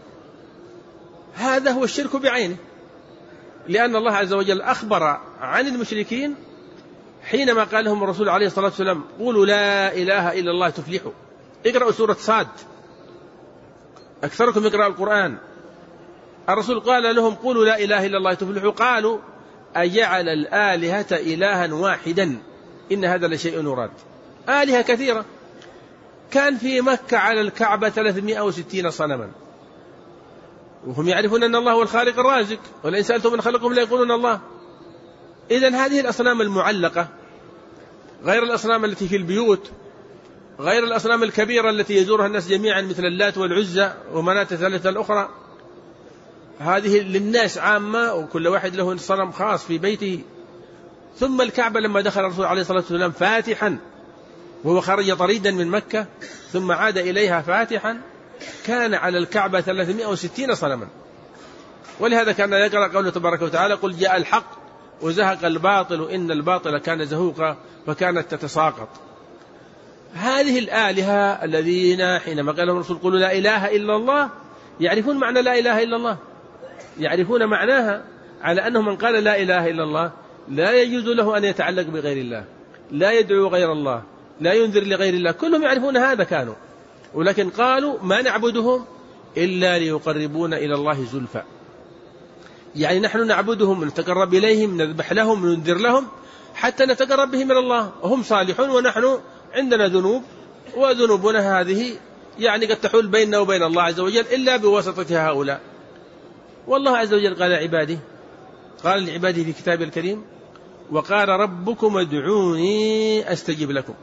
Speaker 2: هذا هو الشرك بعينه، لأن الله عز وجل أخبر عن المشركين حينما قال لهم الرسول عليه الصلاة والسلام قولوا لا إله إلا الله تفلحوا. اقرأوا سورة صاد، أكثركم يقرأ القرآن. الرسول قال لهم قولوا لا إله إلا الله تفلحوا، قالوا أجعل الآلهة إلها واحدا إن هذا لشيء يراد. آلهة كثيرة، كان في مكة على الكعبة 360 صنما، وهم يعرفون أن الله هو الخالق الرازق، ولئن سألتم من خلقهم لا يقولون الله. إذن هذه الأصنام المعلقة غير الأصنام التي في البيوت، غير الأصنام الكبيرة التي يزورها الناس جميعا مثل اللات والعزى ومناة الثالثة الأخرى، هذه للناس عامة وكل واحد له صنم خاص في بيته. ثم الكعبة لما دخل الرسول عليه الصلاة والسلام فاتحا وهو خرج طريدا من مكة ثم عاد إليها فاتحا، كان على الكعبة 360 صنما. ولهذا كان يقرأ قوله تبارك وتعالى قل جاء الحق وزهق الباطل إن الباطل كان زهوقا فكانت تتساقط. هذه الآلهة الذين حينما قال لهم الرسول قولوا لا إله إلا الله يعرفون معنى لا إله إلا الله، يعرفون معناها، على أنه من قال لا إله إلا الله لا يجوز له أن يتعلق بغير الله، لا يدعو غير الله، لا ينذر لغير الله، كلهم يعرفون هذا كانوا، ولكن قالوا ما نعبدهم إلا ليقربون إلى الله زلفى. يعني نحن نعبدهم نتقرب إليهم، نذبح لهم، ننذر لهم حتى نتقرب بهم إلى الله. هم صالحون ونحن عندنا ذنوب، وذنوبنا هذه يعني قد تحول بيننا وبين الله عز وجل إلا بواسطة هؤلاء. والله عز وجل قال لعباده في كتابه الكريم وقال ربكم ادعوني أستجب لكم.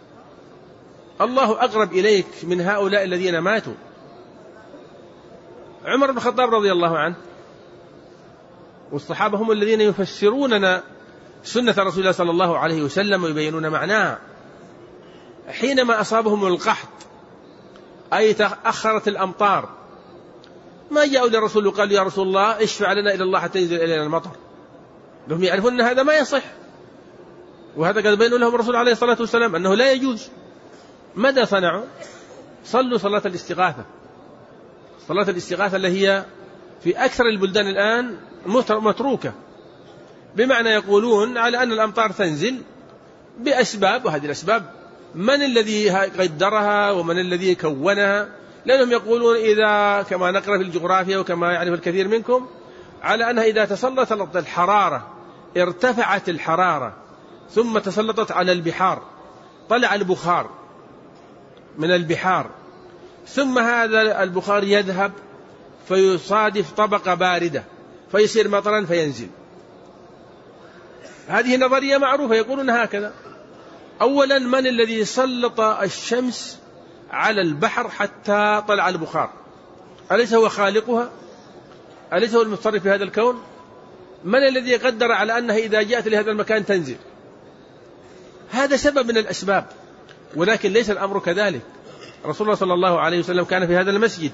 Speaker 2: الله أقرب إليك من هؤلاء الذين ماتوا. عمر بن الخطاب رضي الله عنه والصحابة هم الذين يفسروننا سنة رسول الله صلى الله عليه وسلم ويبينون معناها. حينما أصابهم القحط أي تأخرت الأمطار ما جاءوا للرسول وقالوا يا رسول الله اشفع لنا إلى الله حتى ينزل إلينا المطر، لهم يعرفون أن هذا ما يصح، وهذا قد بينوا لهم الرسول عليه الصلاة والسلام أنه لا يجوز. ماذا صنعوا؟ صلوا صلاة الاستغاثة. صلاة الاستغاثة اللي هي في أكثر البلدان الآن متروكة، بمعنى يقولون على أن الأمطار تنزل بأسباب، وهذه الأسباب من الذي قدرها ومن الذي كونها؟ لأنهم يقولون إذا كما نقرأ في الجغرافيا وكما يعرف الكثير منكم على أنها إذا تسلطت الحرارة ارتفعت الحرارة ثم تسلطت على البحار طلع البخار من البحار، ثم هذا البخار يذهب فيصادف طبقة باردة فيصير مطرا فينزل. هذه نظرية معروفة يقولون هكذا. أولا من الذي سلط الشمس على البحر حتى طلع البخار؟ أليس هو خالقها؟ أليس هو المتصرف في هذا الكون؟ من الذي قدر على أنها إذا جاءت لهذا المكان تنزل؟ هذا سبب من الأسباب، ولكن ليس الأمر كذلك. رسول الله صلى الله عليه وسلم كان في هذا المسجد،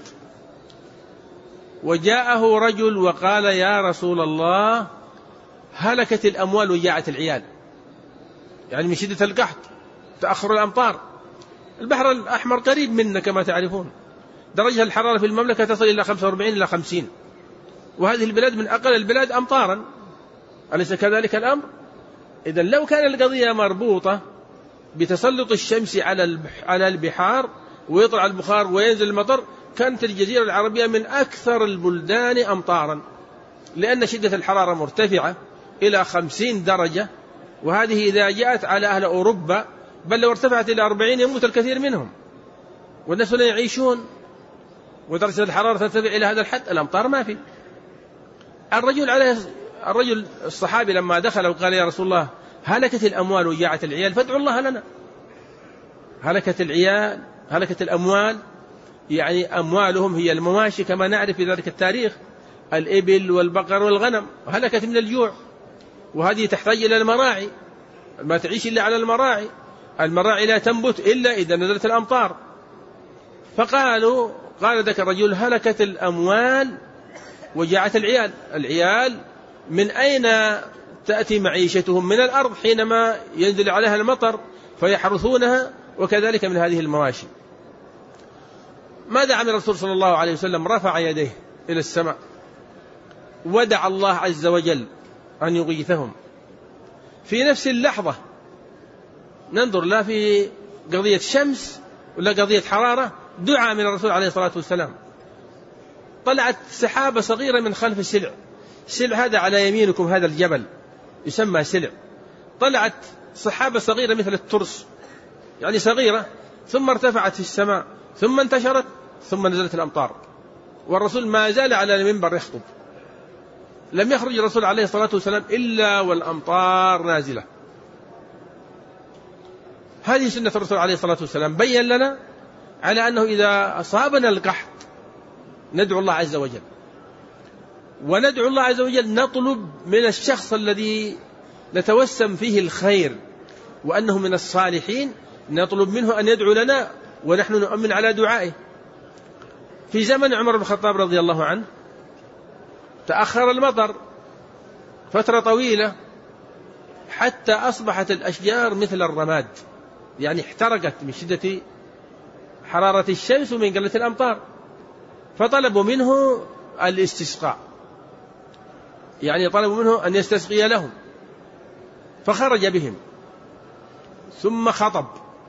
Speaker 2: وجاءه رجل وقال: يا رسول الله، هلكت الأموال وجاعت العيال، يعني من شدة القحط، تأخر الأمطار. البحر الأحمر قريب منا كما تعرفون، درجة الحرارة في المملكة تصل إلى 45 إلى 50، وهذه البلاد من أقل البلاد أمطارا، أليس كذلك الأمر؟ إذن لو كان القضية مربوطة بتسلط الشمس على البحار ويطلع البخار وينزل المطر، كانت الجزيرة العربية من أكثر البلدان أمطارا، لأن شدة الحرارة مرتفعة إلى 50 درجة، وهذه إذا جاءت على أهل أوروبا، بل لو ارتفعت إلى 40 يموت الكثير منهم، والناس لا يعيشون، ودرجة الحرارة ترتفع إلى هذا الحد، الأمطار ما في. الرجل الصحابي لما دخل وقال: يا رسول الله، هلكت الأموال وجاعت العيال فادعوا الله لنا. هلكت العيال، هلكت الأموال، يعني أموالهم هي المواشي كما نعرف في ذلك التاريخ، الإبل والبقر والغنم، هلكت من الجوع، وهذه تحتاج إلى المراعي، ما تعيش إلا على المراعي، المراعي لا تنبت إلا إذا نزلت الأمطار. قال ذاك الرجل: هلكت الأموال وجاعت العيال. العيال من أين تأتي معيشتهم؟ من الأرض حينما ينزل عليها المطر فيحرثونها، وكذلك من هذه المواشي. ماذا عمل الرسول صلى الله عليه وسلم؟ رفع يديه إلى السماء ودعا الله عز وجل أن يغيثهم في نفس اللحظة. ننظر لا في قضية شمس ولا قضية حرارة، دعاء من الرسول عليه الصلاة والسلام. طلعت سحابة صغيرة من خلف السلع، السلع هذا على يمينكم، هذا الجبل يسمى سلع، طلعت سحابة صغيرة مثل الترس، يعني صغيرة، ثم ارتفعت في السماء، ثم انتشرت، ثم نزلت الأمطار، والرسول ما زال على المنبر يخطب. لم يخرج الرسول عليه الصلاة والسلام إلا والأمطار نازلة. هذه سنة الرسول عليه الصلاة والسلام، بين لنا على أنه إذا أصابنا القحط ندعو الله عز وجل، وندعو الله عز وجل نطلب من الشخص الذي نتوسم فيه الخير وأنه من الصالحين، نطلب منه أن يدعو لنا ونحن نؤمن على دعائه. في زمن عمر بن الخطاب رضي الله عنه تأخر المطر فترة طويلة حتى أصبحت الأشجار مثل الرماد، يعني احترقت من شدة حرارة الشمس ومن قلة الأمطار، فطلبوا منه الاستسقاء، يعني طلبوا منه أن يستسقي لهم، فخرج بهم ثم خطب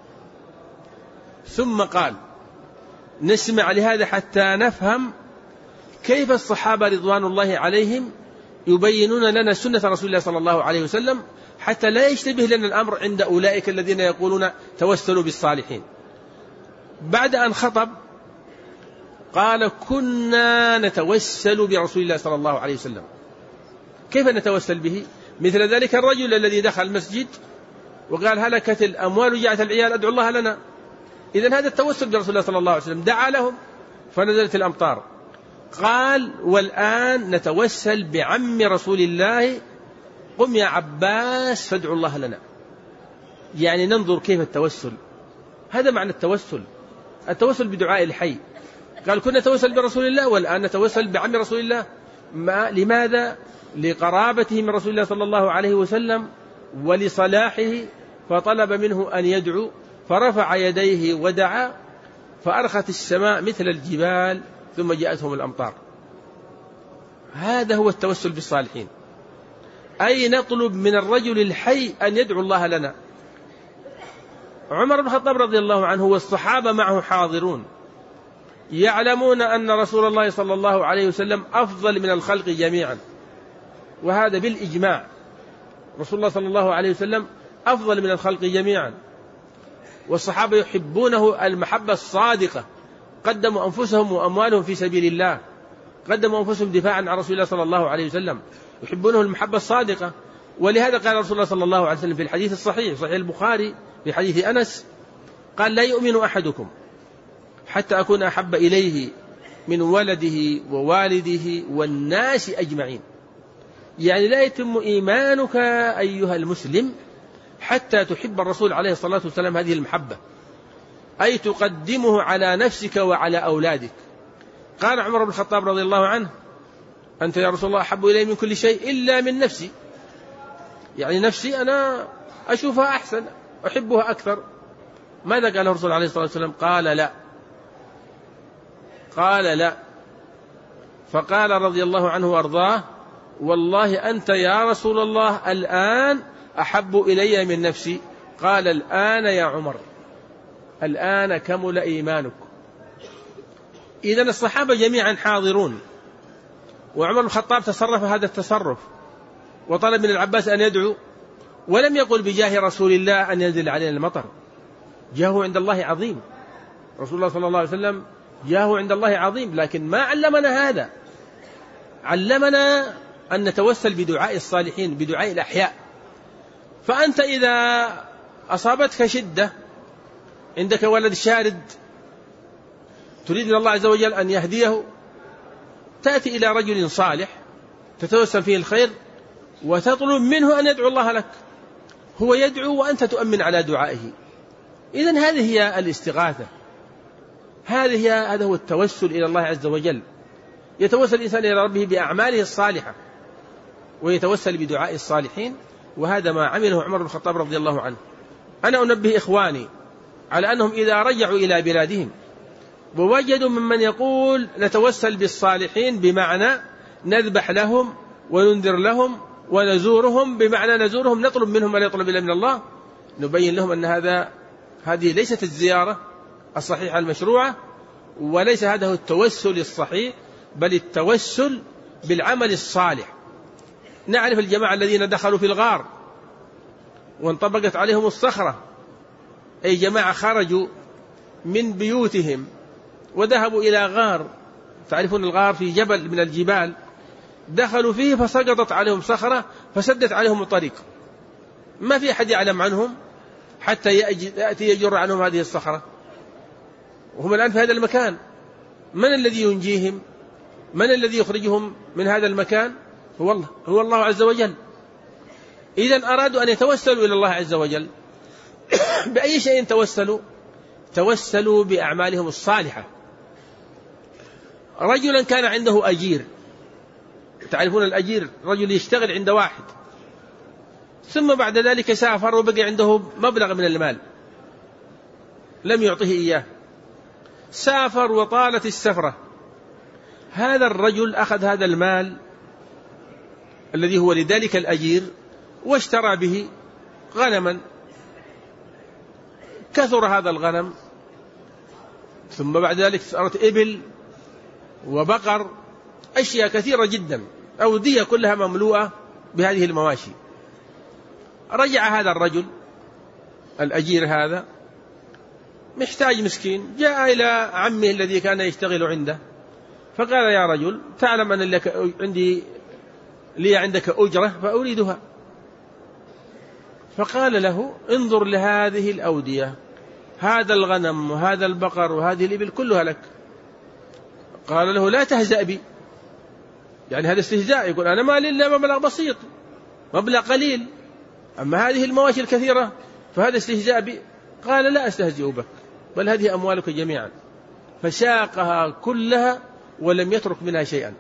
Speaker 2: ثم قال. نسمع لهذا حتى نفهم كيف الصحابة رضوان الله عليهم يبينون لنا سنة رسول الله صلى الله عليه وسلم، حتى لا يشتبه لنا الأمر عند أولئك الذين يقولون توسلوا بالصالحين. بعد أن خطب قال: كنا نتوسل برسول الله صلى الله عليه وسلم. كيف نتوسل به؟ مثل ذلك الرجل الذي دخل المسجد وقال: هلكت الأموال وجاءت العيال أدعو الله لنا. إذن هذا التوسل برسول الله صلى الله عليه وسلم، دعا لهم فنزلت الأمطار. قال: والآن نتوسل بعم رسول الله، قم يا عباس فادعوا الله لنا. يعني ننظر كيف التوسل، هذا معنى التوسل، التوسل بدعاء الحي. قال: كنا نتوسل برسول الله والآن نتوسل بعم رسول الله. لماذا؟ لقرابته من رسول الله صلى الله عليه وسلم ولصلاحه، فطلب منه أن يدعو، فرفع يديه ودعا، فأرخت السماء مثل الجبال، ثم جاءتهم الأمطار. هذا هو التوسل بالصالحين، أي نطلب من الرجل الحي أن يدعو الله لنا. عمر بن الخطاب رضي الله عنه والصحابة معه حاضرون، يعلمون أن رسول الله صلى الله عليه وسلم أفضل من الخلق جميعا، وهذا بالإجماع. رسول الله صلى الله عليه وسلم أفضل من الخلق جميعا، والصحابة يحبونه المحبة الصادقة، قدموا أنفسهم وأموالهم في سبيل الله، قدموا أنفسهم دفاعا عن رسول الله صلى الله عليه وسلم، يحبونه المحبة الصادقة. ولهذا قال رسول الله صلى الله عليه وسلم في الحديث الصحيح صحيح البخاري في حديث أنس قال لا يؤمن أحدكم حتى أكون أحب إليه من ولده ووالده والناس أجمعين. يعني لا يتم إيمانك أيها المسلم حتى تحب الرسول عليه الصلاة والسلام هذه المحبة، أي تقدمه على نفسك وعلى أولادك. قال عمر بن الخطاب رضي الله عنه أنت يا رسول الله أحب إلي من كل شيء إلا من نفسي، يعني نفسي أنا أشوفها أحسن أحبها أكثر. ماذا قال الرسول عليه الصلاة والسلام؟ قال لا. فقال رضي الله عنه وأرضاه والله أنت يا رسول الله الآن أحب إلي من نفسي. قال الآن يا عمر، الآن كمل إيمانك. إذن الصحابة جميعا حاضرون، وعمر بن الخطاب تصرف هذا التصرف وطلب من العباس أن يدعو، ولم يقل بجاه رسول الله أن ينزل علينا المطر، جاهه عند الله عظيم. رسول الله صلى الله عليه وسلم جاهه عند الله عظيم، لكن ما علمنا هذا، علمنا أن نتوسل بدعاء الصالحين بدعاء الأحياء. فأنت إذا أصابتك شدة، عندك ولد شارد تريد من الله عز وجل أن يهديه، تأتي إلى رجل صالح تتوسل فيه الخير وتطلب منه أن يدعو الله لك، هو يدعو وأنت تؤمن على دعائه. إذن هذه هي الاستغاثة، هذا هو التوسل إلى الله عز وجل. يتوسل الإنسان إلى ربه بأعماله الصالحة ويتوسل بدعاء الصالحين، وهذا ما عمله عمر بن الخطاب رضي الله عنه. أنا أنبه إخواني على أنهم إذا رجعوا إلى بلادهم ووجدوا ممن يقول نتوسل بالصالحين بمعنى نذبح لهم وننذر لهم ونزورهم، بمعنى نزورهم نطلب منهم ما لا يطلب إلا من الله، نبين لهم أن هذه ليست الزيارة الصحيحة المشروعة، وليس هذا هو التوسل الصحيح، بل التوسل بالعمل الصالح. نعرف الجماعة الذين دخلوا في الغار وانطبقت عليهم الصخرة، أي جماعة خرجوا من بيوتهم وذهبوا إلى غار، تعرفون الغار في جبل من الجبال، دخلوا فيه فسقطت عليهم صخرة فسدت عليهم الطريق، ما في أحد يعلم عنهم حتى يأتي يجر عنهم هذه الصخرة، وهم الآن في هذا المكان. من الذي ينجيهم؟ من الذي يخرجهم من هذا المكان؟ هو الله عز وجل. إذن أرادوا أن يتوسلوا إلى الله عز وجل بأي شيء توسلوا بأعمالهم الصالحة. رجلا كان عنده أجير، تعرفون الأجير رجل يشتغل عند واحد، ثم بعد ذلك سافر وبقي عنده مبلغ من المال لم يعطه إياه، سافر وطالت السفرة، هذا الرجل أخذ هذا المال الذي هو لذلك الأجير واشترى به غنما، كثر هذا الغنم، ثم بعد ذلك صارت إبل وبقر، أشياء كثيرة جدا، أودية كلها مملوءة بهذه المواشي. رجع هذا الرجل الأجير هذا محتاج مسكين، جاء إلى عمه الذي كان يشتغل عنده فقال يا رجل تعلم أن لي عندك أجرة فأريدها. فقال له انظر لهذه الأودية، هذا الغنم وهذا البقر وهذه الإبل كلها لك. قال له لا تهزأ بي، يعني هذا استهزاء، يقول أنا مالي إلا مبلغ بسيط مبلغ قليل، أما هذه المواشي الكثيرة فهذا استهزاء بي. قال لا أستهزئ بك، بل هذه أموالك جميعا، فساقها كلها ولم يترك منها شيئا.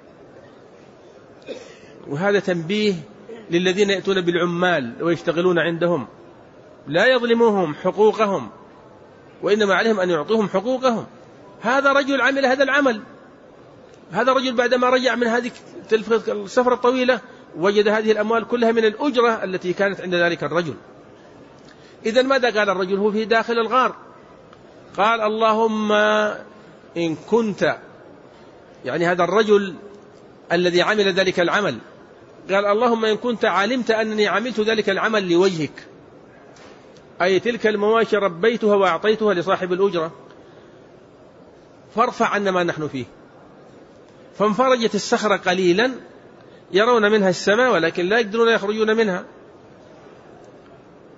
Speaker 2: وهذا تنبيه للذين يأتون بالعمال ويشتغلون عندهم، لا يظلموهم حقوقهم، وإنما عليهم أن يعطوهم حقوقهم. هذا رجل عمل هذا العمل، هذا رجل بعدما رجع من هذه السفرة الطويلة وجد هذه الأموال كلها من الأجرة التي كانت عند ذلك الرجل. إذن ماذا قال الرجل؟ هو في داخل الغار قال اللهم إن كنت، يعني هذا الرجل الذي عمل ذلك العمل قال اللهم إن كنت علمت أنني عملت ذلك العمل لوجهك، أي تلك المواشي ربيتها وأعطيتها لصاحب الأجرة، فارفع عنا ما نحن فيه. فانفرجت الصخرة قليلا يرون منها السماء ولكن لا يقدرون يخرجون منها،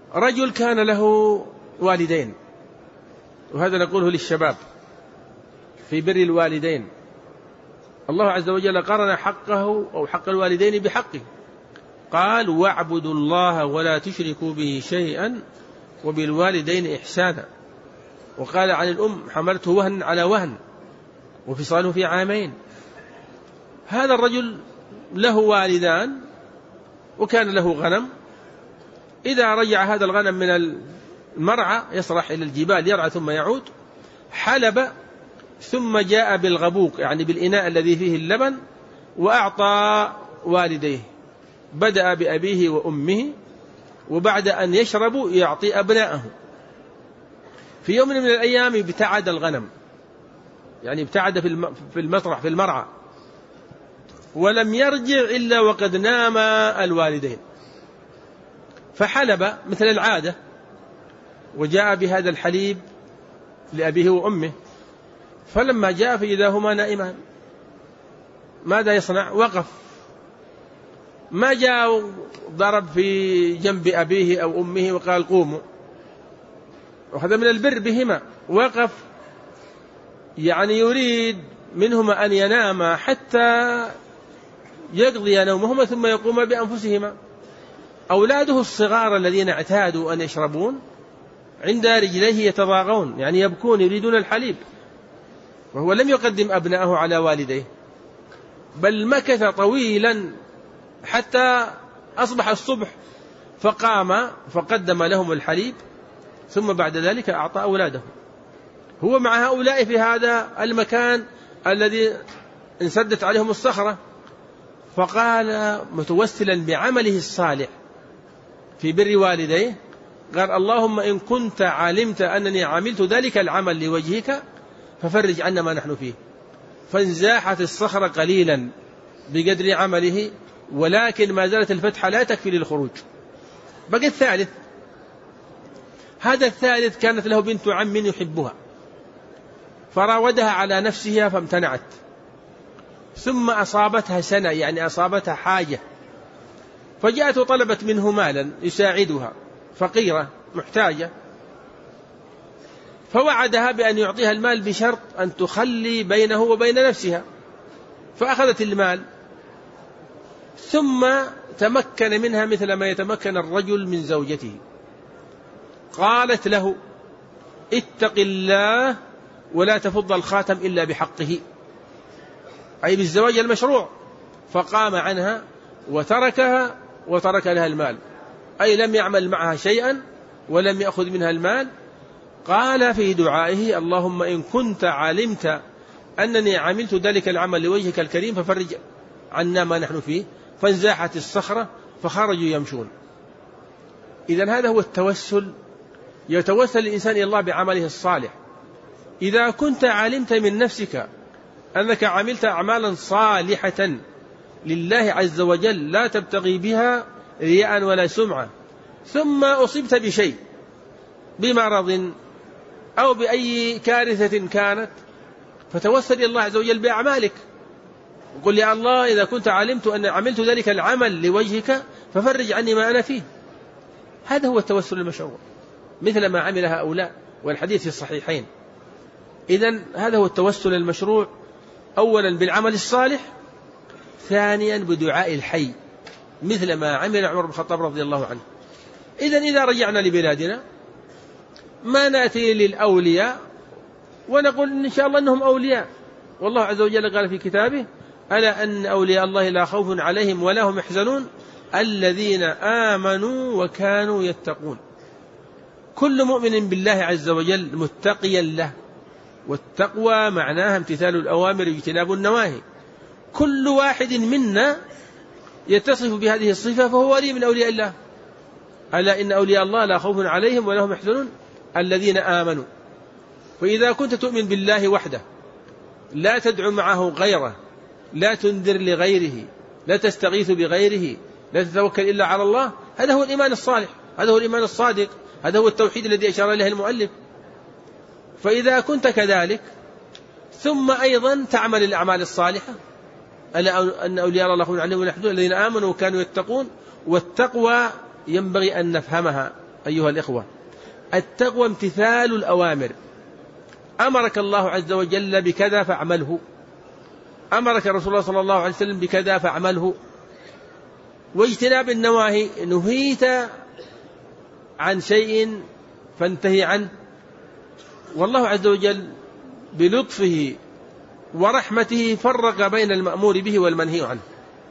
Speaker 2: رجل كان له والدين، وهذا نقوله للشباب في بر الوالدين. الله عز وجل قرن حقه أو حق الوالدين بحقه، قال واعبدوا الله ولا تشركوا به شيئا وبالوالدين إحسانا. وقال عن الأم حملته وهن على وهن وفصاله في عامين. هذا الرجل له والدان وكان له غنم، إذا رجع هذا الغنم من المرعى يصرح إلى الجبال يرعى ثم يعود، حلب ثم جاء بالغبوق يعني بالإناء الذي فيه اللبن وأعطى والديه، بدأ بأبيه وأمه، وبعد أن يشربوا يعطي أبنائه. في يوم من الأيام ابتعد الغنم، يعني ابتعد في المسرح في المرعى، ولم يرجع إلا وقد نام الوالدين، فحلب مثل العادة وجاء بهذا الحليب لأبيه وأمه، فلما جاء فإذا هما نائمان. ماذا يصنع؟ وقف، ما جاء ضرب في جنب أبيه أو أمه وقال قوموا، وهذا من البر بهما. وقف يعني يريد منهما أن يناما حتى يقضي نومهما ثم يقوم بأنفسهما. أولاده الصغار الذين اعتادوا أن يشربون عند رجليه يتضاغون، يعني يبكون يريدون الحليب، وهو لم يقدم أبنائه على والديه، بل مكث طويلا حتى أصبح الصبح، فقام فقدم لهم الحليب، ثم بعد ذلك أعطى أولاده. هو مع هؤلاء في هذا المكان الذي انسدت عليهم الصخرة، فقال متوسلا بعمله الصالح في بر والديه، قال اللهم إن كنت علمت أنني عملت ذلك العمل لوجهك ففرج عنا ما نحن فيه. فانزاحت الصخرة قليلا بقدر عمله، ولكن ما زالت الفتحة لا تكفي للخروج. بقى الثالث، هذا الثالث كانت له بنت عم يحبها، فراودها على نفسها فامتنعت، ثم أصابتها سنة يعني أصابتها حاجة، فجاءت وطلبت منه مالا يساعدها، فقيرة محتاجة، فوعدها بأن يعطيها المال بشرط أن تخلي بينه وبين نفسها، فأخذت المال، ثم تمكن منها مثل ما يتمكن الرجل من زوجته. قالت له اتق الله ولا تفض الخاتم إلا بحقه، أي بالزواج المشروع. فقام عنها وتركها وترك لها المال، أي لم يعمل معها شيئا ولم يأخذ منها المال. قال في دعائه اللهم إن كنت علمت أنني عملت ذلك العمل لوجهك الكريم ففرج عنا ما نحن فيه. فانزاحت الصخرة فخرجوا يمشون. إذن هذا هو التوسل، يتوسل الإنسان إلى الله بعمله الصالح. إذا كنت علمت من نفسك أنك عملت أعمالا صالحة لله عز وجل لا تبتغي بها رياء ولا سمعة، ثم أصبت بشيء، بمرض أو بأي كارثة كانت، فتوسل إلى الله عز وجل بأعمالك وقل يا الله إذا كنت علمت أن عملت ذلك العمل لوجهك ففرج عني ما أنا فيه. هذا هو التوسل المشروع، مثل ما عمل هؤلاء، والحديث في الصحيحين. إذن هذا هو التوسل المشروع، أولا بالعمل الصالح، ثانيا بدعاء الحي، مثل ما عمل عمر بن الخطاب رضي الله عنه. إذن إذا رجعنا لبلادنا ما نأتي للأولياء ونقول إن شاء الله أنهم أولياء، والله عز وجل قال في كتابه ألا أن أولياء الله لا خوف عليهم ولا هم يحزنون الذين آمنوا وكانوا يتقون. كل مؤمن بالله عز وجل متقيا له، والتقوى معناها امتثال الأوامر واجتناب النواهي. كل واحد منا يتصف بهذه الصفة فهو ولي من أولياء الله. ألا إن أولياء الله لا خوف عليهم ولا هم يحزنون الذين آمنوا. فإذا كنت تؤمن بالله وحده، لا تدعو معه غيره، لا تنذر لغيره، لا تستغيث بغيره، لا تتوكل إلا على الله، هذا هو الإيمان الصالح، هذا هو الإيمان الصادق، هذا هو التوحيد الذي أشار إليه المؤلف. فإذا كنت كذلك ثم أيضا تعمل الأعمال الصالحة، ألا أن أولياء الله لا خوف عليهم ولا يحزنون الذين آمنوا وكانوا يتقون. والتقوى ينبغي أن نفهمها أيها الإخوة، التقوى امتثال الأوامر. أمرك الله عز وجل بكذا فاعمله، أمرك رسول الله صلى الله عليه وسلم بكذا فاعمله، واجتناب النواهي، نهيت عن شيء فانتهي عنه. والله عز وجل بلطفه ورحمته فرق بين المأمور به والمنهي عنه.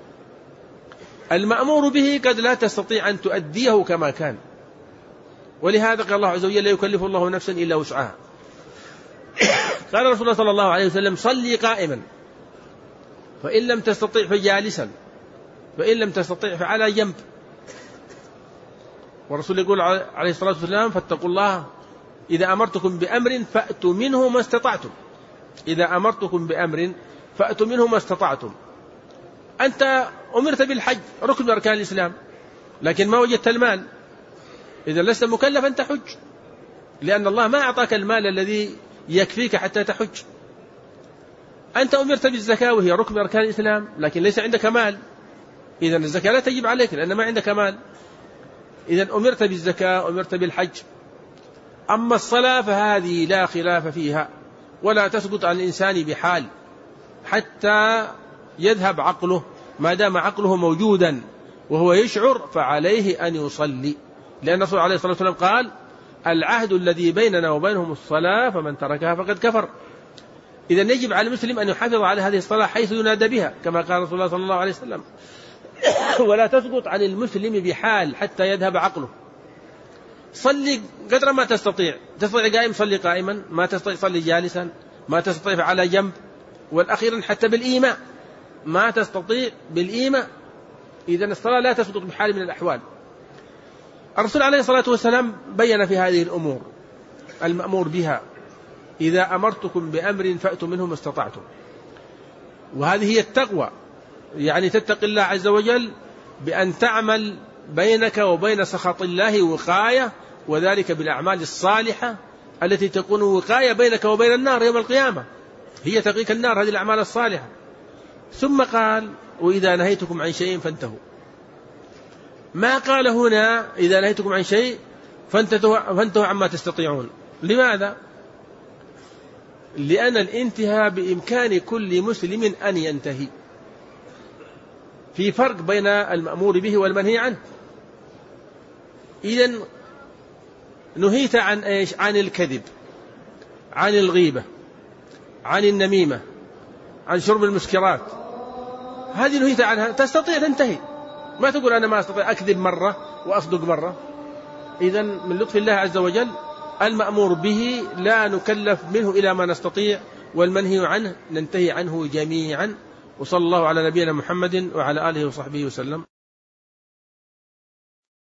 Speaker 2: المأمور به قد لا تستطيع أن تؤديه كما كان، ولهذا قال الله عز وجل: لا يكلف الله نفسا إلا وسعها. قال رسول الله صلى الله عليه وسلم: صلي قائما، فإن لم تستطيع فجالسا، فإن لم تستطيع فعلى جنب. والرسول يقول عليه الصلاة والسلام: فاتقوا الله إذا أمرتكم بأمر فأتوا منه ما استطعتم. إذا أمرتكم بأمر فأتوا منه ما استطعتم. أنت أمرت بالحج، ركن من أركان الإسلام، لكن ما وجدت المال، إذا لست مكلف أن تحج، لأن الله ما أعطاك المال الذي يكفيك حتى تحج. أنت أمرت بالزكاة وهي ركن من أركان الإسلام، لكن ليس عندك مال، إذا الزكاة لا تجب عليك لأن ما عندك مال. إذا أمرت بالزكاة، أمرت بالحج. أما الصلاة فهذه لا خلاف فيها، ولا تسقط عن الإنسان بحال حتى يذهب عقله. ما دام عقله موجودا وهو يشعر فعليه أن يصلي، لأن الرسول عليه الصلاة والسلام قال: العهد الذي بيننا وبينهم الصلاة، فمن تركها فقد كفر. إذا يجب على المسلم أن يحافظ على هذه الصلاة حيث ينادى بها، كما قال رسول الله صلى الله عليه وسلم: ولا تسقط عن المسلم بحال حتى يذهب عقله. صلي قدر ما تستطيع، تستطيع قائم صلي قائما، ما تستطيع صلي جالسا، ما تستطيع على جنب، والأخير حتى بالإيماء، ما تستطيع بالإيماء. إذا الصلاة لا تسقط بحال من الأحوال. الرسول عليه الصلاة والسلام بين في هذه الأمور المأمور بها: إذا أمرتكم بأمر فأتوا منه ما استطعتم. وهذه هي التقوى، يعني تتقي الله عز وجل بأن تعمل بينك وبين سخط الله وقاية، وذلك بالأعمال الصالحة التي تكون وقاية بينك وبين النار يوم القيامة، هي تقيك النار، هذه الأعمال الصالحة. ثم قال: وإذا نهيتكم عن شيء فانتهوا. ما قال هنا: إذا نهيتكم عن شيء فانتهوا عما تستطيعون. لماذا؟ لأن الانتهاء بإمكان كل مسلم أن ينتهي. في فرق بين المأمور به والمنهي عنه. إذن نهيت عن إيش؟ عن الكذب، عن الغيبة، عن النميمة، عن شرب المسكرات، هذه نهيت عنها، تستطيع تنتهي. ما تقول أنا ما أستطيع، أكذب مرة وأصدق مرة. إذن من لطف الله عز وجل المأمور به لا نكلف منه إلى ما نستطيع، والمنهي عنه ننتهي عنه جميعا. وصلى الله على نبينا محمد وعلى آله وصحبه وسلم.